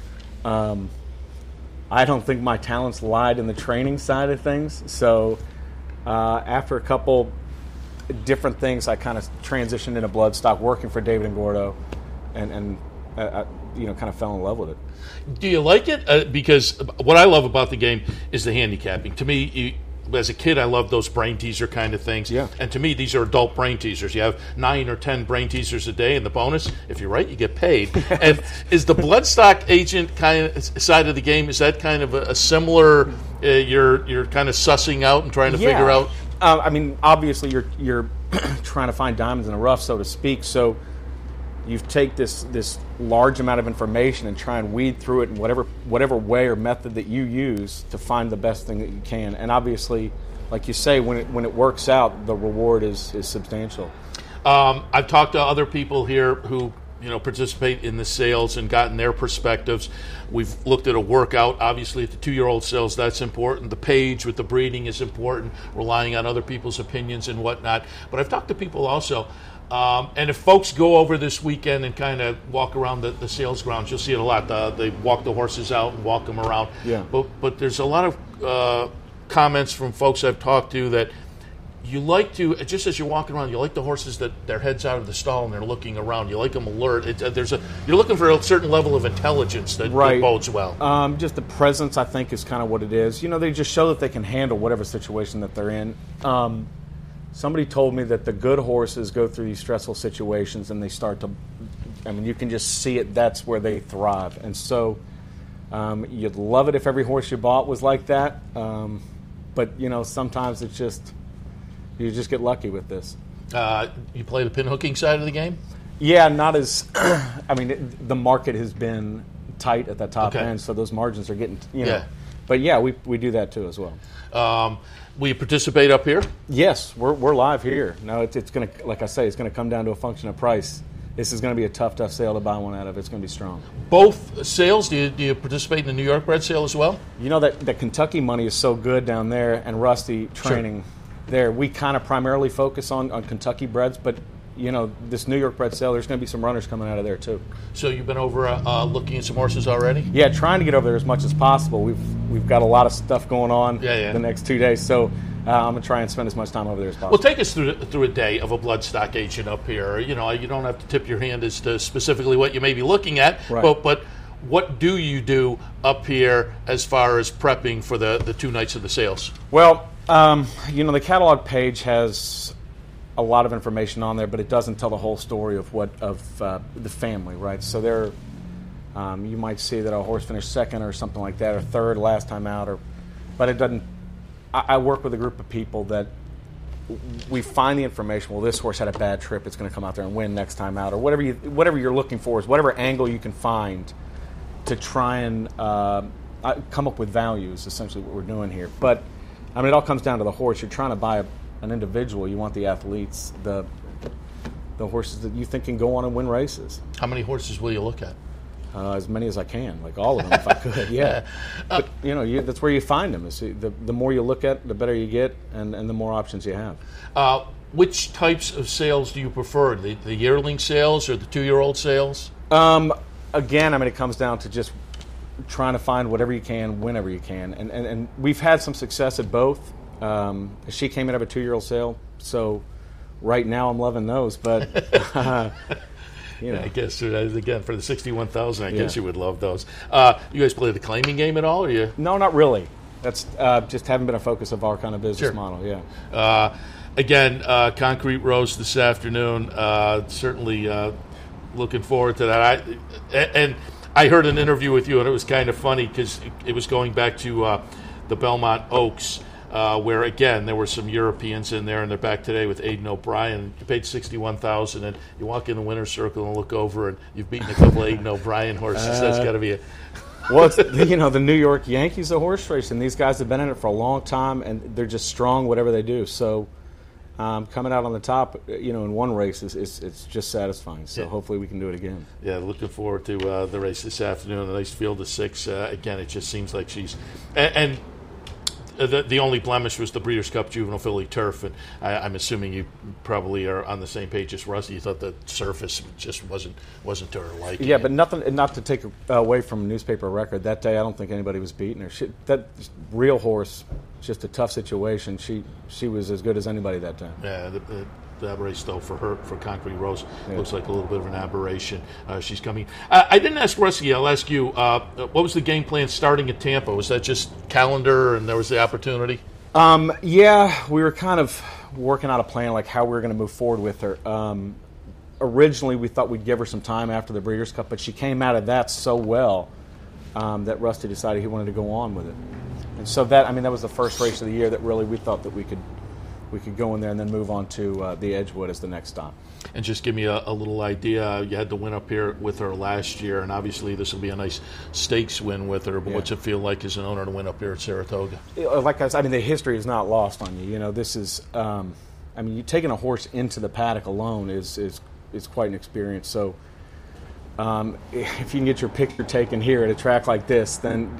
I don't think my talents lied in the training side of things, so after a couple different things, I kind of transitioned into bloodstock, working for David and Gordo, and kind of fell in love with it. Do you like it? Because what I love about the game is the handicapping. To me, as a kid, I loved those brain teaser kind of things. Yeah. And to me, these are adult brain teasers. You have 9 or 10 brain teasers a day, and the bonus, if you're right, you get paid. And is the bloodstock agent kind of side of the game, is that kind of a similar, you're kind of sussing out and trying to figure out? Obviously, you're trying to find diamonds in the rough, so to speak. So you take this large amount of information and try and weed through it in whatever way or method that you use to find the best thing that you can. And obviously, like you say, when it works out, the reward is substantial. I've talked to other people here who participate in the sales and gotten their perspectives. We've looked at a workout. Obviously, at the 2-year-old sales, that's important. The page with the breeding is important, relying on other people's opinions and whatnot. But I've talked to people also, and if folks go over this weekend and kind of walk around the sales grounds, you'll see it a lot. They walk the horses out and walk them around. Yeah. But there's a lot of comments from folks I've talked to that you like to, just as you're walking around, you like the horses that their head's out of the stall and they're looking around. You like them alert. You're looking for a certain level of intelligence that bodes well. Just the presence, I think, is kind of what it is. They just show that they can handle whatever situation that they're in. Somebody told me that the good horses go through these stressful situations and they start to, you can just see it. That's where they thrive. And so you'd love it if every horse you bought was like that. But, sometimes it's just, you just get lucky with this. You play the pinhooking side of the game? Yeah, not as, the market has been tight at the top end, so those margins are getting, Yeah. But yeah, we do that too as well. Will you participate up here? Yes, we're live here. No, it's going to, like I say, it's going to come down to a function of price. This is going to be a tough sale to buy one out of. It's going to be strong. Both sales, do you participate in the New York bred sale as well? That Kentucky money is so good down there, and Rusty training there. We kind of primarily focus on Kentucky breds, but this New York bred sale, there's going to be some runners coming out of there too. So you've been over looking at some horses already? Yeah, trying to get over there as much as possible. We've got a lot of stuff going on the next 2 days. So I'm going to try and spend as much time over there as possible. Well, take us through a day of a bloodstock agent up here. You know, you don't have to tip your hand as to specifically what you may be looking at, right. but what do you do up here as far as prepping for the 2 nights of the sales? Well, the catalog page has a lot of information on there, but it doesn't tell the whole story of the family, right? So there, you might see that a horse finished second or something like that, or third last time out, but it doesn't. I work with a group of people that we find the information. Well, this horse had a bad trip; it's going to come out there and win next time out, or whatever you're looking for is whatever angle you can find to try and come up with values. Essentially, what we're doing here, but I mean, it all comes down to the horse. You're trying to buy an individual. You want the athletes, the horses that you think can go on and win races. How many horses will you look at? As many as I can, like all of them if I could, yeah. But, that's where you find them. The more you look at, the better you get, and the more options you have. Which types of sales do you prefer, the yearling sales or the 2-year-old sales? Again, I mean, it comes down to just trying to find whatever you can, whenever you can. And we've had some success at both. She came in of a 2-year-old sale, so right now I'm loving those, but... I guess, again, for the $61,000, I guess you would love those. You guys play the claiming game at all? Or you? No, not really. That's just haven't been a focus of our kind of business model, yeah. Again, Concrete Rose this afternoon. Certainly looking forward to that. And I heard an interview with you, and it was kind of funny because it was going back to the Belmont Oaks, where, again, there were some Europeans in there, and they're back today with Aidan O'Brien. You paid $61,000, and you walk in the winner's circle and look over, and you've beaten a couple of Aidan O'Brien horses. That's got to be Well, it's, the New York Yankees of horse racing. These guys have been in it for a long time, and they're just strong whatever they do. So coming out on the top, in one race, it's just satisfying. So hopefully we can do it again. Yeah, looking forward to the race this afternoon. A nice field of 6. Again, it just seems like she's and the only blemish was the Breeders' Cup Juvenile Filly Turf, and I'm assuming you probably are on the same page as Rusty. You thought the surface just wasn't to her liking. Yeah, but nothing. Not to take away from newspaper record. That day, I don't think anybody was beating her. That real horse, just a tough situation. She was as good as anybody that time. Yeah, that race though for Concrete Rose looks like a little bit of an aberration. She's coming. I didn't ask Rusty. I'll ask you. What was the game plan starting at Tampa? Was that just calendar and there was the opportunity? Yeah, we were kind of working out a plan like how we were going to move forward with her. Originally, we thought we'd give her some time after the Breeders' Cup, but she came out of that so well that Rusty decided he wanted to go on with it. And so that was the first race of the year that really we thought that we could go in there and then move on to the Edgewood as the next stop. And just give me a little idea. You had the win up here with her last year, and obviously this will be a nice stakes win with her. But what's it feel like as an owner to win up here at Saratoga? Like I said, the history is not lost on you. This is, you taking a horse into the paddock alone is quite an experience. So if you can get your picture taken here at a track like this, then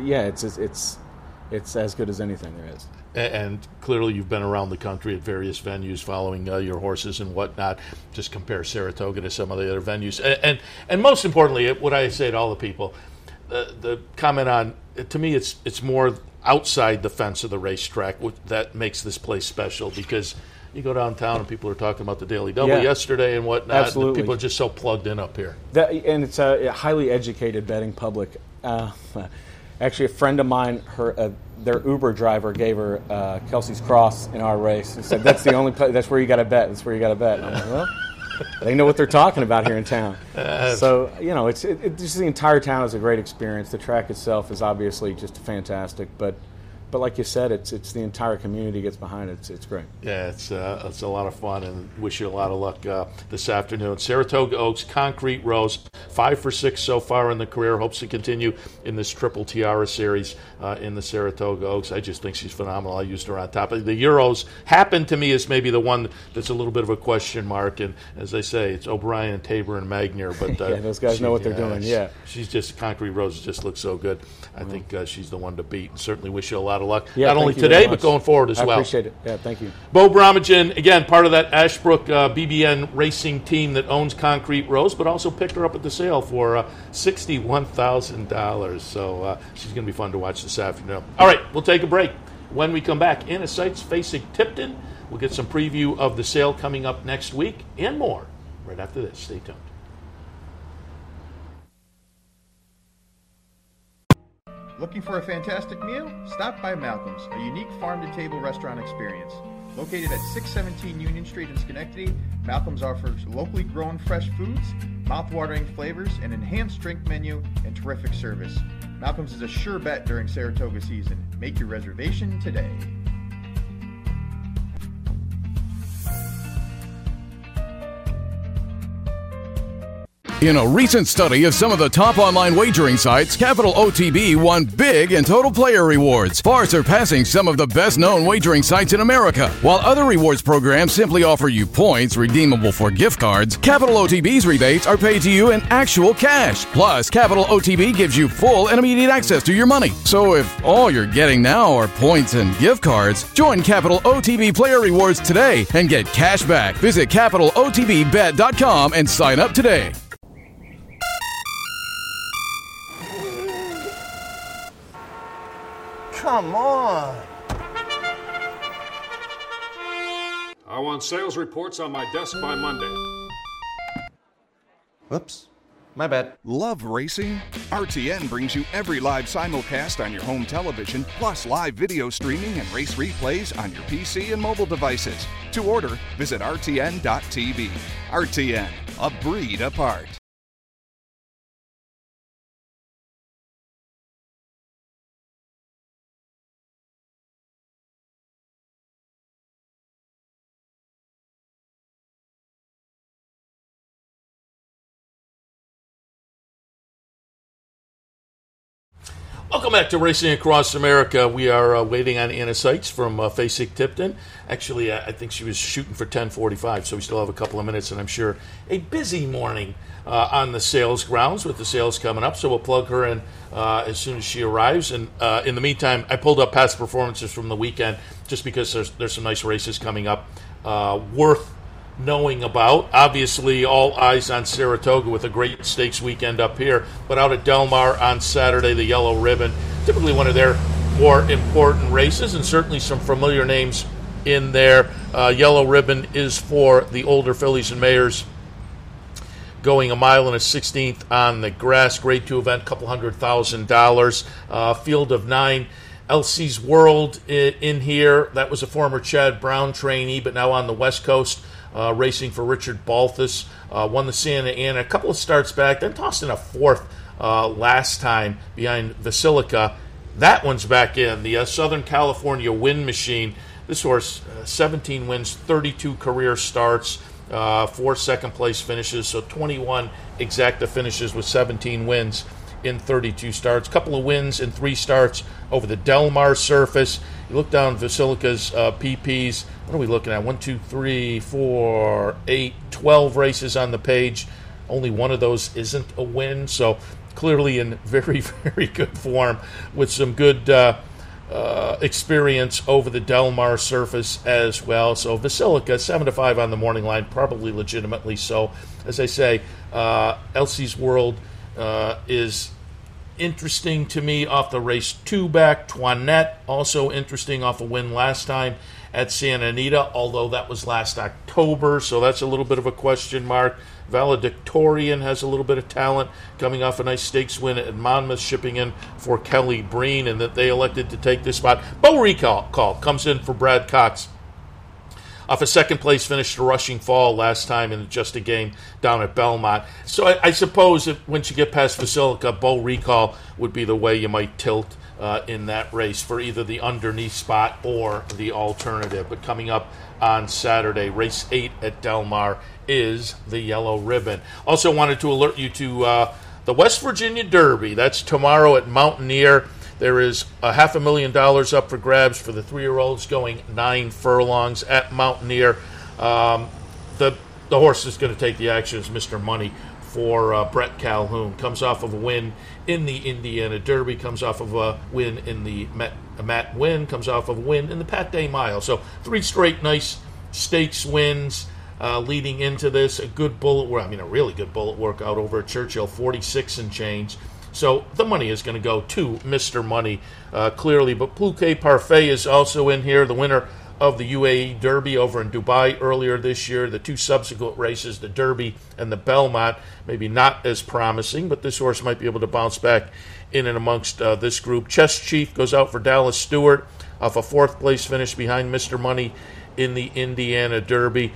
it's as good as anything there is. And clearly you've been around the country at various venues following your horses and whatnot. Just compare Saratoga to some of the other venues. And most importantly, what I say to all the people, the comment on, to me, it's more outside the fence of the racetrack that makes this place special, because you go downtown and people are talking about the Daily Double yesterday and whatnot. Absolutely. And people are just so plugged in up here. And it's a highly educated betting public. Actually, a friend of mine, their Uber driver gave her Kelsey's Cross in our race. He said, "That's the only place. That's where you got to bet. That's where you got to bet." And I'm like, well, they know what they're talking about here in town. So it's just the entire town is a great experience. The track itself is obviously just fantastic, but like you said, it's the entire community gets behind it. It's great. Yeah, it's a lot of fun, and wish you a lot of luck this afternoon. Saratoga Oaks, Concrete Rose, 5 for 6 so far in the career. Hopes to continue in this Triple Tiara series in the Saratoga Oaks. I just think she's phenomenal. I used her on top. The Euros happen to me as maybe the one that's a little bit of a question mark, and as I say, it's O'Brien, Tabor, and Magnier. But those guys know what they're doing. Yeah, she's just Concrete Rose just looks so good. I think she's the one to beat. And certainly wish you a lot of luck, not only today but going forward as well. I appreciate it. Yeah, thank you. Bo Bromagin, again, part of that Ashbrook BBN racing team that owns Concrete Rose, but also picked her up at the sale for $61,000. So she's going to be fun to watch this afternoon. All right, we'll take a break. When we come back, Anna Seitz facing Tipton. We'll get some preview of the sale coming up next week and more right after this. Stay tuned. Looking for a fantastic meal? Stop by Malcolm's, a unique farm-to-table restaurant experience. Located at 617 Union Street in Schenectady, Malcolm's offers locally grown fresh foods, mouth-watering flavors, an enhanced drink menu, and terrific service. Malcolm's is a sure bet during Saratoga season. Make your reservation today. In a recent study of some of the top online wagering sites, Capital OTB won big in total player rewards, far surpassing some of the best-known wagering sites in America. While other rewards programs simply offer you points redeemable for gift cards, Capital OTB's rebates are paid to you in actual cash. Plus, Capital OTB gives you full and immediate access to your money. So if all you're getting now are points and gift cards, join Capital OTB Player Rewards today and get cash back. Visit CapitalOTBBet.com and sign up today. Come on. I want sales reports on my desk by Monday. Whoops. My bad. Love racing? RTN brings you every live simulcast on your home television, plus live video streaming and race replays on your PC and mobile devices. To order, visit RTN.tv. RTN, a breed apart. Welcome back to Racing Across America. We are waiting on Anna Seitz from facing Tipton. Actually, I think she was shooting for 10:45, so we still have a couple of minutes, and I'm sure a busy morning on the sales grounds with the sales coming up. So we'll plug her in as soon as she arrives. And in the meantime, I pulled up past performances from the weekend just because there's some nice races coming up worth knowing about. Obviously, all eyes on Saratoga with a great stakes weekend up here, but out at Del Mar on Saturday, the Yellow Ribbon, typically one of their more important races, and certainly some familiar names in there. Yellow Ribbon is for the older fillies and mares, going a mile and a 16th on the grass. Grade 2 event, couple $100,000. Field of 9. Elsie's World in here. That was a former Chad Brown trainee, but now on the West Coast. Racing for Richard Balthus, won the Santa Ana a couple of starts back, then tossed in a fourth last time behind Basilica. That one's back in. The Southern California Wind Machine. This horse, 17 wins, 32 career starts, 4 second-place finishes, so 21 exacta finishes with 17 wins in 32 starts. Couple of wins in 3 starts over the Del Mar surface. You look down Basilica's PPs. What are we looking at? 1, 2, 3, 4, 8, 12 races on the page. Only one of those isn't a win, so clearly in very, very good form with some good experience over the Del Mar surface as well. So Basilica, 7-5 on the morning line, probably legitimately so. As I say, Elsie's World is interesting to me off the race 2 back. Toinette, also interesting off a win last time at Santa Anita, although that was last October, so that's a little bit of a question mark. Valedictorian has a little bit of talent, coming off a nice stakes win at Monmouth, shipping in for Kelly Breen, and that they elected to take this spot. Beau Recall comes in for Brad Cox. Off a second-place finish to Rushing Fall last time in just a game down at Belmont. So I suppose if once you get past Basilica, Beau Recall would be the way you might tilt in that race for either the underneath spot or the alternative. But coming up on Saturday, race 8 at Del Mar is the Yellow Ribbon. Also wanted to alert you to the West Virginia Derby. That's tomorrow at Mountaineer. There is $500,000 up for grabs for the 3-year-olds going 9 furlongs at Mountaineer. The horse that's going to take the action is Mr. Money for Brett Calhoun. Comes off of a win in the Indiana Derby, comes off of a win in the Matt Winn, comes off of a win in the Pat Day Mile. So 3 straight nice stakes wins leading into this. A really good bullet workout over at Churchill, 46 and change. So the money is going to go to Mr. Money, clearly. But Bouquet Parfait is also in here, the winner of the UAE Derby over in Dubai earlier this year. The two subsequent races, the Derby and the Belmont, maybe not as promising, but this horse might be able to bounce back in and amongst this group. Chess Chief goes out for Dallas Stewart off a fourth-place finish behind Mr. Money in the Indiana Derby.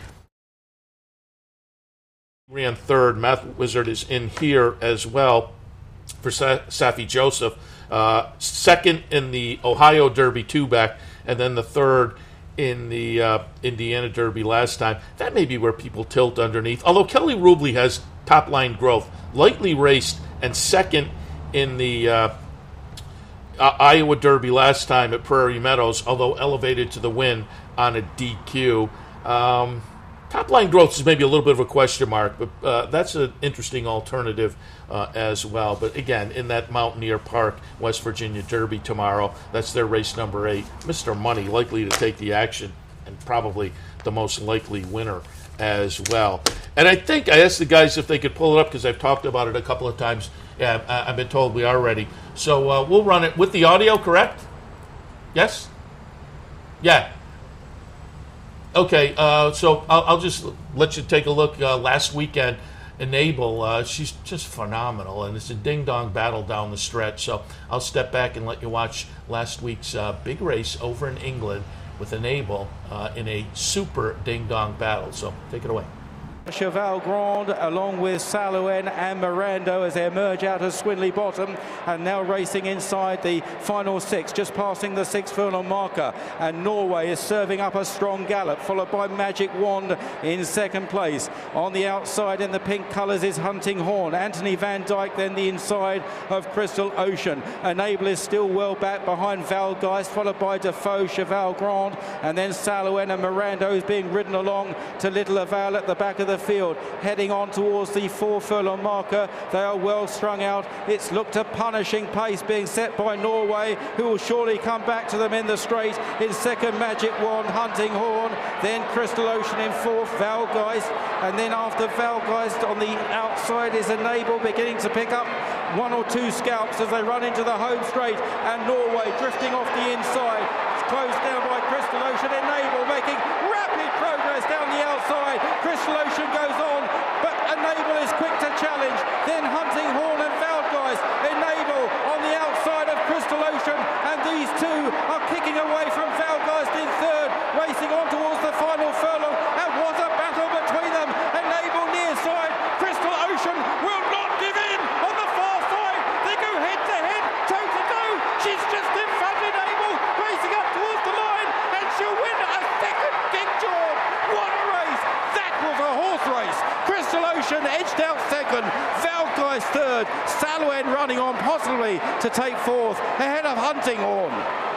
Ran third. Math Wizard is in here as well for Safi Joseph. Second in the Ohio Derby, two-back, and then the third in the Indiana Derby last time. That may be where people tilt underneath. Although Kelly Rubley has top-line growth, lightly raced, and second in the Iowa Derby last time at Prairie Meadows, although elevated to the win on a DQ. Top-line growth is maybe a little bit of a question mark, but that's an interesting alternative as well. But again, in that Mountaineer Park, West Virginia Derby tomorrow, that's their race number 8. Mr. Money likely to take the action and probably the most likely winner as well. And I think I asked the guys if they could pull it up because I've talked about it a couple of times. Yeah, I've been told we are ready. So we'll run it with the audio, correct? Yes? Yeah. Okay, so I'll just let you take a look. Last weekend, Enable, she's just phenomenal, and it's a ding-dong battle down the stretch. So I'll step back and let you watch last week's big race over in England with Enable in a super ding-dong battle. So take it away. Cheval Grand along with Salouen and Mirando as they emerge out of Swinley Bottom and now racing inside the final 6, just passing the 6 furlong marker, and Norway is serving up a strong gallop, followed by Magic Wand in second place. On the outside in the pink colours is Hunting Horn, Anthony Van Dyke then the inside of Crystal Ocean. Enable is still well back behind Valgeist, followed by Defoe, Cheval Grand, and then Salouen and Mirando is being ridden along to Little Aval at the back of the field, heading on towards the 4 furlong marker. They are well strung out. It's looked a punishing pace being set by Norway, who will surely come back to them in the straight. In second, Magic Wand, Hunting Horn, then Crystal Ocean in fourth, Valgeist, and then after Valgeist on the outside is Enable, beginning to pick up 1 or 2 scalps as they run into the home straight, and Norway drifting off the inside. It's closed down by Crystal Ocean. Enable making rapid progress down the outside. Crystal Ocean goes on, but Enable is quick to challenge. Then Hunting Horn and Valgeist. Enable on the outside of Crystal Ocean, and these two are kicking away from Valgeist in third, racing on towards the final furlong. And what a battle between them. Enable near side. Crystal Ocean will not give in on the far side. They go head to head, toe to toe. She's just in front of Enable, racing up towards the line, and she'll win a second King George. What a race! That was a horse race. Crystal Ocean edged out second, Valgeist third, Salouen running on possibly to take fourth, ahead of Hunting Horn.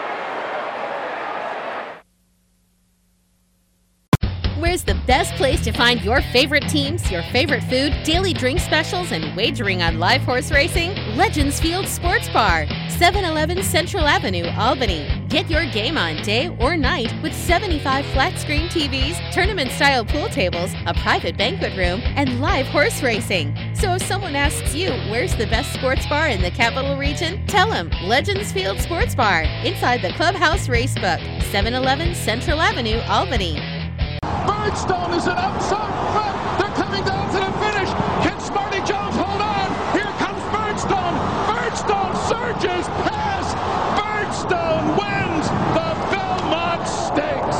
Where's the best place to find your favorite teams, your favorite food, daily drink specials, and wagering on live horse racing? Legends Field Sports Bar, 711 Central Avenue, Albany. Get your game on day or night with 75 flat-screen TVs, tournament-style pool tables, a private banquet room, and live horse racing. So if someone asks you, where's the best sports bar in the capital region? Tell them Legends Field Sports Bar, inside the Clubhouse Racebook, 711 Central Avenue, Albany. Birdstone is an outside front. They're coming down to the finish. Can Smarty Jones hold on? Here comes Birdstone. Birdstone surges past. Birdstone wins the Belmont Stakes.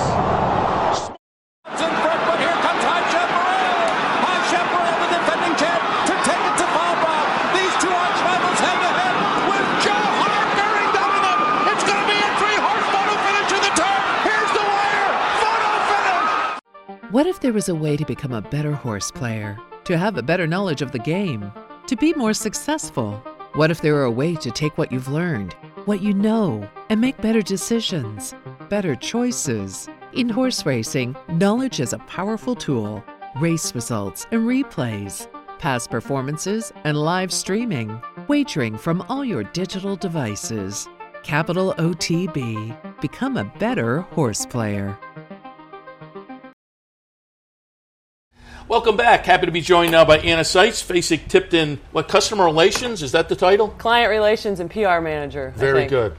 In front, but here comes High Chaparral. High Chaparral, the defending champ, to take it to Bob. These two arch rivals head to head with Joe Hart bearing down on them. It's going to be a 3-horse photo finish to the turn. Here's the wire. Photo finish. What if there was a way to become a better horse player, to have a better knowledge of the game, to be more successful? What if there were a way to take what you've learned, what you know, and make better decisions, better choices? In horse racing, knowledge is a powerful tool. Race results and replays, past performances and live streaming, wagering from all your digital devices. Capital OTB. Become a better horse player. Welcome back. Happy to be joined now by Anna Seitz, Fasig-Tipton, customer relations? Is that the title? Client relations and PR manager. Very good.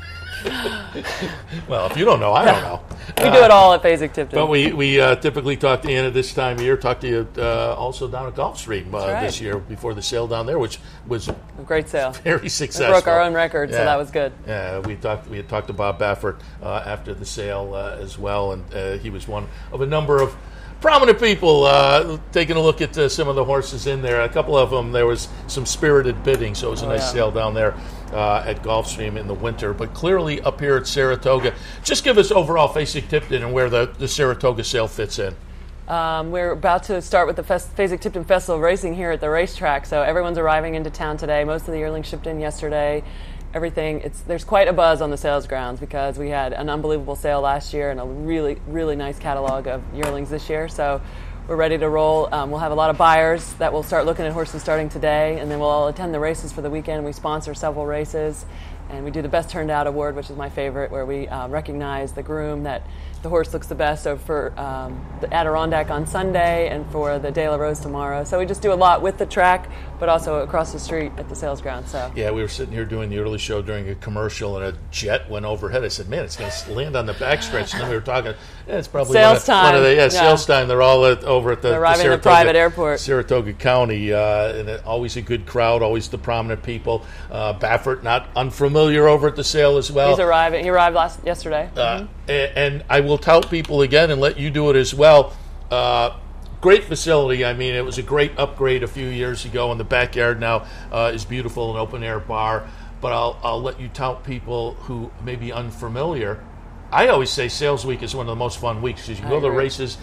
Well, if you don't know, I don't know. We do it all at Fasig-Tipton. But we typically talk to Anna this time of year. Talk to you also down at Gulfstream this year before the sale down there, which was a great sale. Very successful. We broke our own record, so that was good. Yeah, we had talked to Bob Baffert after the sale as well, and he was one of a number of prominent people taking a look at some of the horses in there. A couple of them, there was some spirited bidding, so it was a nice sale down there at Gulfstream in the winter. But clearly up here at Saratoga, just give us overall Fasig-Tipton and where the Saratoga sale fits in. We're about to start with the Fasig-Tipton Festival of Racing here at the racetrack, so everyone's arriving into town today. Most of the yearlings shipped in yesterday. There's quite a buzz on the sales grounds because we had an unbelievable sale last year and a really, really nice catalog of yearlings this year. So we're ready to roll. We'll have a lot of buyers that will start looking at horses starting today, and then we'll all attend the races for the weekend. We sponsor several races, and we do the Best Turned Out Award, which is my favorite, where we recognize the groom that the horse looks the best. So for the Adirondack on Sunday and for the De La Rose tomorrow. So we just do a lot with the track, but also across the street at the sales ground. So yeah, we were sitting here doing the early show during a commercial, and a jet went overhead. I said, "Man, it's going to land on the backstretch." And then we were talking. Yeah, it's probably sales time. Sales time. They're all over at the arriving at the private airport, Saratoga County, and always a good crowd. Always the prominent people. Baffert, not unfamiliar over at the sale as well. He's arriving. He arrived yesterday. And I will tout people again and let you do it as well. Great facility. I mean, it was a great upgrade a few years ago, and the backyard now is beautiful, an open-air bar. But I'll let you tout people who may be unfamiliar. I always say Sales Week is one of the most fun weeks because you go to the races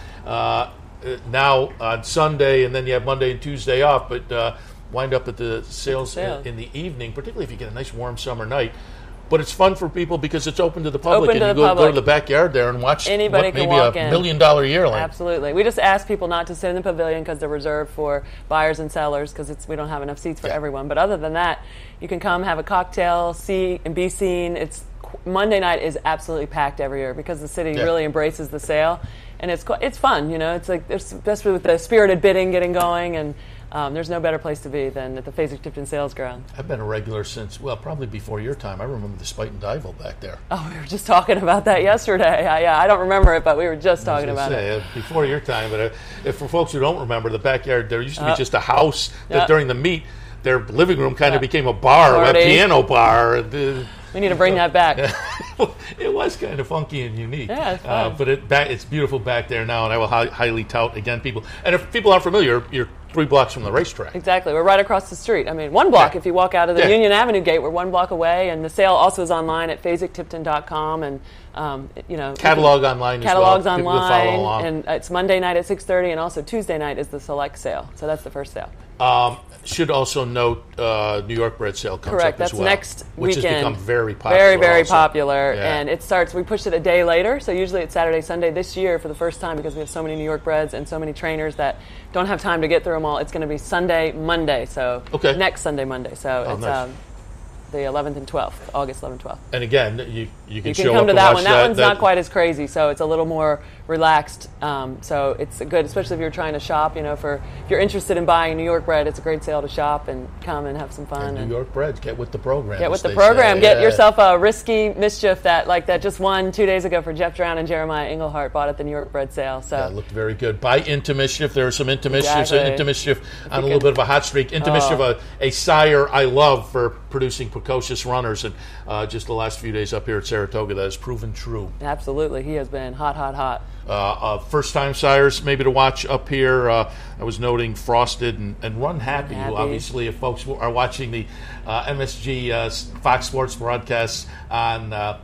now on Sunday, and then you have Monday and Tuesday off, but wind up at the sales in the evening, particularly if you get a nice warm summer night. But it's fun for people because it's open to the public, and you go to the backyard there and watch anybody maybe walk $1 in. million yearling. Absolutely. We just ask people not to sit in the pavilion because they're reserved for buyers and sellers because we don't have enough seats for everyone. But other than that, you can come have a cocktail, see and be seen. Monday night is absolutely packed every year because the city really embraces the sale, and it's fun. You know, it's like especially with the spirited bidding getting going, and there's no better place to be than at the Fasig-Tipton Sales Ground. I've been a regular since, probably before your time. I remember the Spite and Dival back there. Oh, we were just talking about that yesterday. I don't remember it, but we were just talking about it. Before your time, but if for folks who don't remember, the backyard, there used to be just a house that during the meet, their living room kind of became a bar, a piano bar. We need to bring that back. It was kind of funky and unique. Yeah, it's fun. But it's beautiful back there now, and I will highly tout, again, people. And if people aren't familiar, you're 3 blocks from the racetrack. Exactly. We're right across the street. I mean, 1 block if you walk out of the Union Avenue gate. We're 1 block away, and the sale also is online at Fasig-Tipton.com, and catalog online as well. Catalogs online, follow along. And it's Monday night at 6:30, and also Tuesday night is the select sale. So that's the first sale. Should also note New York Bred Sale comes Correct. up as well. That's next which weekend. Has become very popular. Very, very also. popular. Yeah. And it starts, we pushed it a day later, so usually it's Saturday, Sunday. This year, for the first time, because we have so many New York Breds and so many trainers that don't have time to get through them all, it's going to be Sunday, Monday. So next Sunday, Monday. So it's nice. The 11th and 12th, August 11th and 12th. And again, you can show come up to and that watch one. That one's not quite as crazy, so it's a little more relaxed. So it's good, especially if you're trying to shop. If you're interested in buying New York Bred, it's a great sale to shop and come and have some fun. And New York Breds, get with the program. Get with the program. Get yourself a Risky Mischief that just won 2 days ago for Jeff Drown and Jeremiah Englehart, bought at the New York Bred sale. So it looked very good. Buy Into Mischief. There are some Into Mischiefs. Into Mischief on a little bit of a hot streak. Into Mischief, a sire I love for producing precocious runners, and just the last few days up here at Saratoga, that has proven true. Absolutely. He has been hot. First-time sires maybe to watch up here. I was noting Frosted and Run Happy, who obviously, if folks are watching the MSG Fox Sports broadcasts on the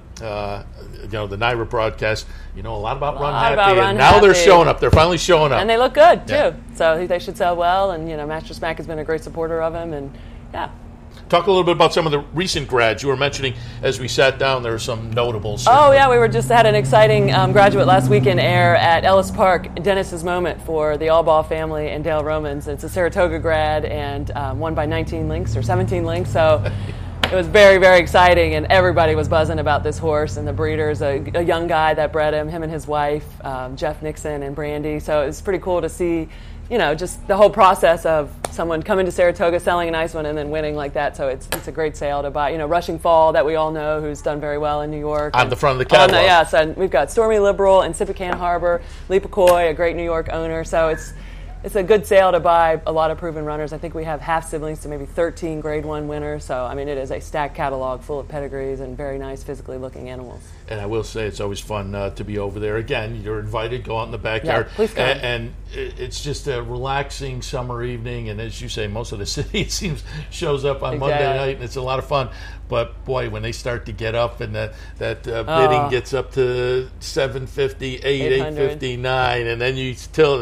NYRA broadcast, you know a lot about Run Happy, and now they're showing up. They're finally showing up. And they look good, too. So they should sell well, and, Mattress Mac has been a great supporter of him, and, Talk a little bit about some of the recent grads. You were mentioning as we sat down, there were some notables. Oh, yeah, we had an exciting graduate last weekend air at Ellis Park, Dennis's Moment, for the Allball family and Dale Romans. It's a Saratoga grad and won by 19 lengths or 17 lengths, so it was very, very exciting, and everybody was buzzing about this horse and the breeders. A young guy that bred him and his wife, Jeff Nixon and Brandy, so it was pretty cool to see just the whole process of someone coming to Saratoga, selling a nice one, and then winning like that. So it's a great sale to buy. Rushing Fall, that we all know, who's done very well in New York. On the front of the catalog. Yes, and we've got Stormy Liberal and Sippacan Harbor, Lee Pecoy, a great New York owner. So it's a good sale to buy a lot of proven runners. I think we have half siblings to maybe 13 Grade 1 winners. So, it is a stacked catalog full of pedigrees and very nice physically looking animals. And I will say it's always fun to be over there. Again, you're invited. Go out in the backyard. Yeah, please come. And it's just a relaxing summer evening. And as you say, most of the city, it seems, shows up on Monday night, and it's a lot of fun. But, boy, when they start to get up and that bidding gets up to $750, $859, and then you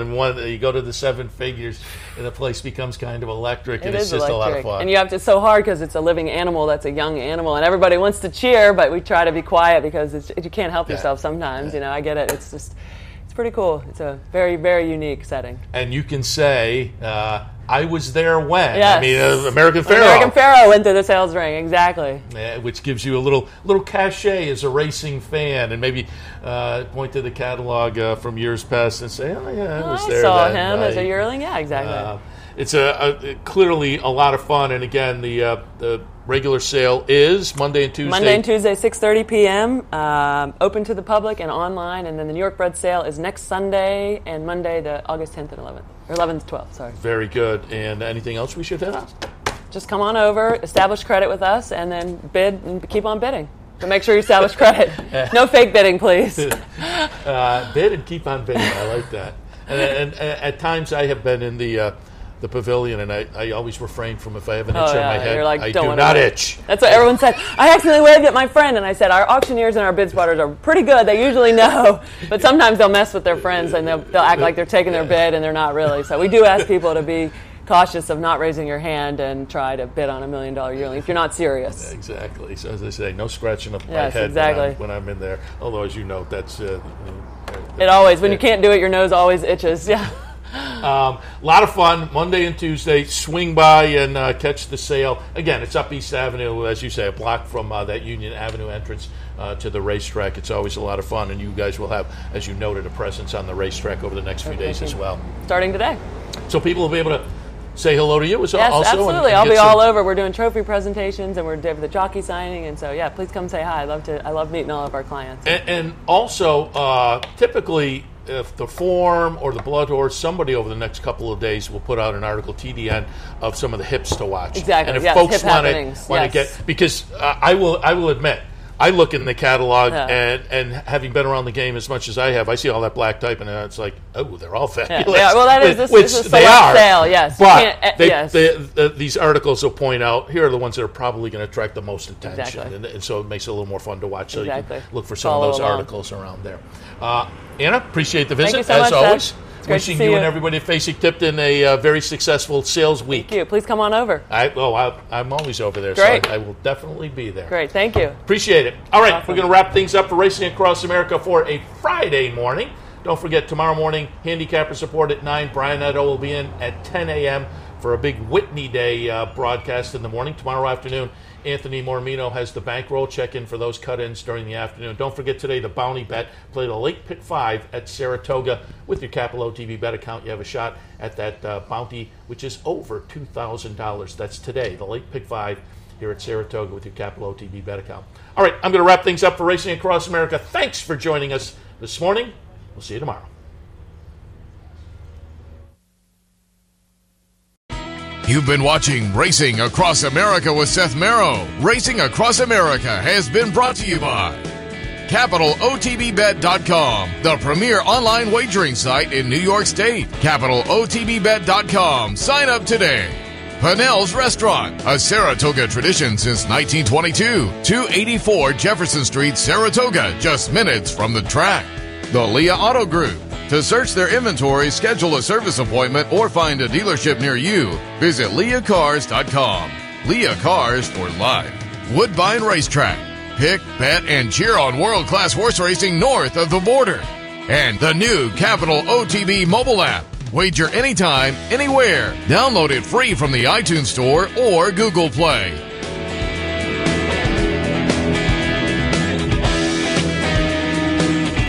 go to the seven figures, and the place becomes kind of electric, and it's just a lot of fun. And it's so hard because it's a living animal that's a young animal, and everybody wants to cheer, but we try to be quiet because you can't help yourself sometimes. I get it. It's pretty cool. It's a very, very unique setting. And you can say, I was there when. Yes. American Pharoah. American Pharoah went to the sales ring, exactly. Which gives you a little cachet as a racing fan, and maybe point to the catalog from years past and say, oh, yeah, I was there. I saw that him night. as a yearling. Yeah, exactly. It's clearly a lot of fun, and again, the regular sale is Monday and Tuesday. Monday and Tuesday, 6:30 p.m., open to the public and online, and then the New York Bred sale is next Sunday and Monday, the August 10th and 11th. Or 11th to 12th, sorry. Very good. And anything else we should hit on? Just come on over, establish credit with us, and then bid and keep on bidding. But make sure you establish credit. No fake bidding, please. Bid and keep on bidding. I like that. And at times I have been in the pavilion, and I always refrain from, if I have an itch on my head, I do not itch. That's what everyone said. I accidentally waved at my friend, and I said, our auctioneers and our bid spotters are pretty good. They usually know, but sometimes they'll mess with their friends, and they'll act like they're taking their bid, and they're not really. So we do ask people to be cautious of not raising your hand and try to bid on $1 million yearling if you're not serious. Exactly. So as I say, no scratching up my head exactly. when I'm in there. Although, as you know, that's... it always, when you can't do it, your nose always itches. Yeah. A lot of fun, Monday and Tuesday. Swing by and catch the sale. Again, it's up East Avenue, as you say, a block from that Union Avenue entrance to the racetrack. It's always a lot of fun, and you guys will have, as you noted, a presence on the racetrack over the next few days as well. Starting today. So people will be able to say hello to you yes, also? Absolutely. I'll be all over. We're doing trophy presentations, and we're doing the jockey signing, and so, yeah, please come say hi. I love meeting all of our clients. And also, typically, if the Form or the Blood Horse, somebody over the next couple of days will put out an article, TDN, of some of the hips to watch. Exactly. And if folks want to get, because I will admit, I look in the catalog and having been around the game as much as I have, I see all that black type and it's like, oh, they're all fabulous. Yeah. Well, that is this is a select sale, yes. But these articles will point out, here are the ones that are probably going to attract the most attention. Exactly. And so it makes it a little more fun to watch. So you can look for some of those articles around there. Anna, appreciate the visit, Thank you so as much, always. Seth. Wishing you and everybody at Facing Tipton a very successful sales week. Thank you. Please come on over. I'm always over there, Great. so I will definitely be there. Great. Thank you. Appreciate it. All right, We're going to wrap things up for Racing Across America for a Friday morning. Don't forget, tomorrow morning, handicapper support at 9. Brian Edo will be in at 10 a.m. for a big Whitney Day broadcast in the morning. Tomorrow afternoon, Anthony Mormino has the bankroll. Check in for those cut-ins during the afternoon. Don't forget today, the Bounty Bet. Play the late pick 5 at Saratoga. With your Capital OTB bet account, you have a shot at that bounty, which is over $2,000. That's today, the late pick 5 here at Saratoga with your Capital OTB bet account. All right, I'm going to wrap things up for Racing Across America. Thanks for joining us this morning. We'll see you tomorrow. You've been watching Racing Across America with Seth Merrow. Racing Across America has been brought to you by CapitalOTBBet.com, the premier online wagering site in New York State. CapitalOTBBet.com. Sign up today. Pannell's Restaurant, a Saratoga tradition since 1922. 284 Jefferson Street, Saratoga, just minutes from the track. The Leah Auto Group. To search their inventory, schedule a service appointment, or find a dealership near you, visit LeahCars.com. Leah Cars for life. Woodbine Racetrack. Pick, bet, and cheer on world-class horse racing north of the border. And the new Capital OTB mobile app. Wager anytime, anywhere. Download it free from the iTunes Store or Google Play.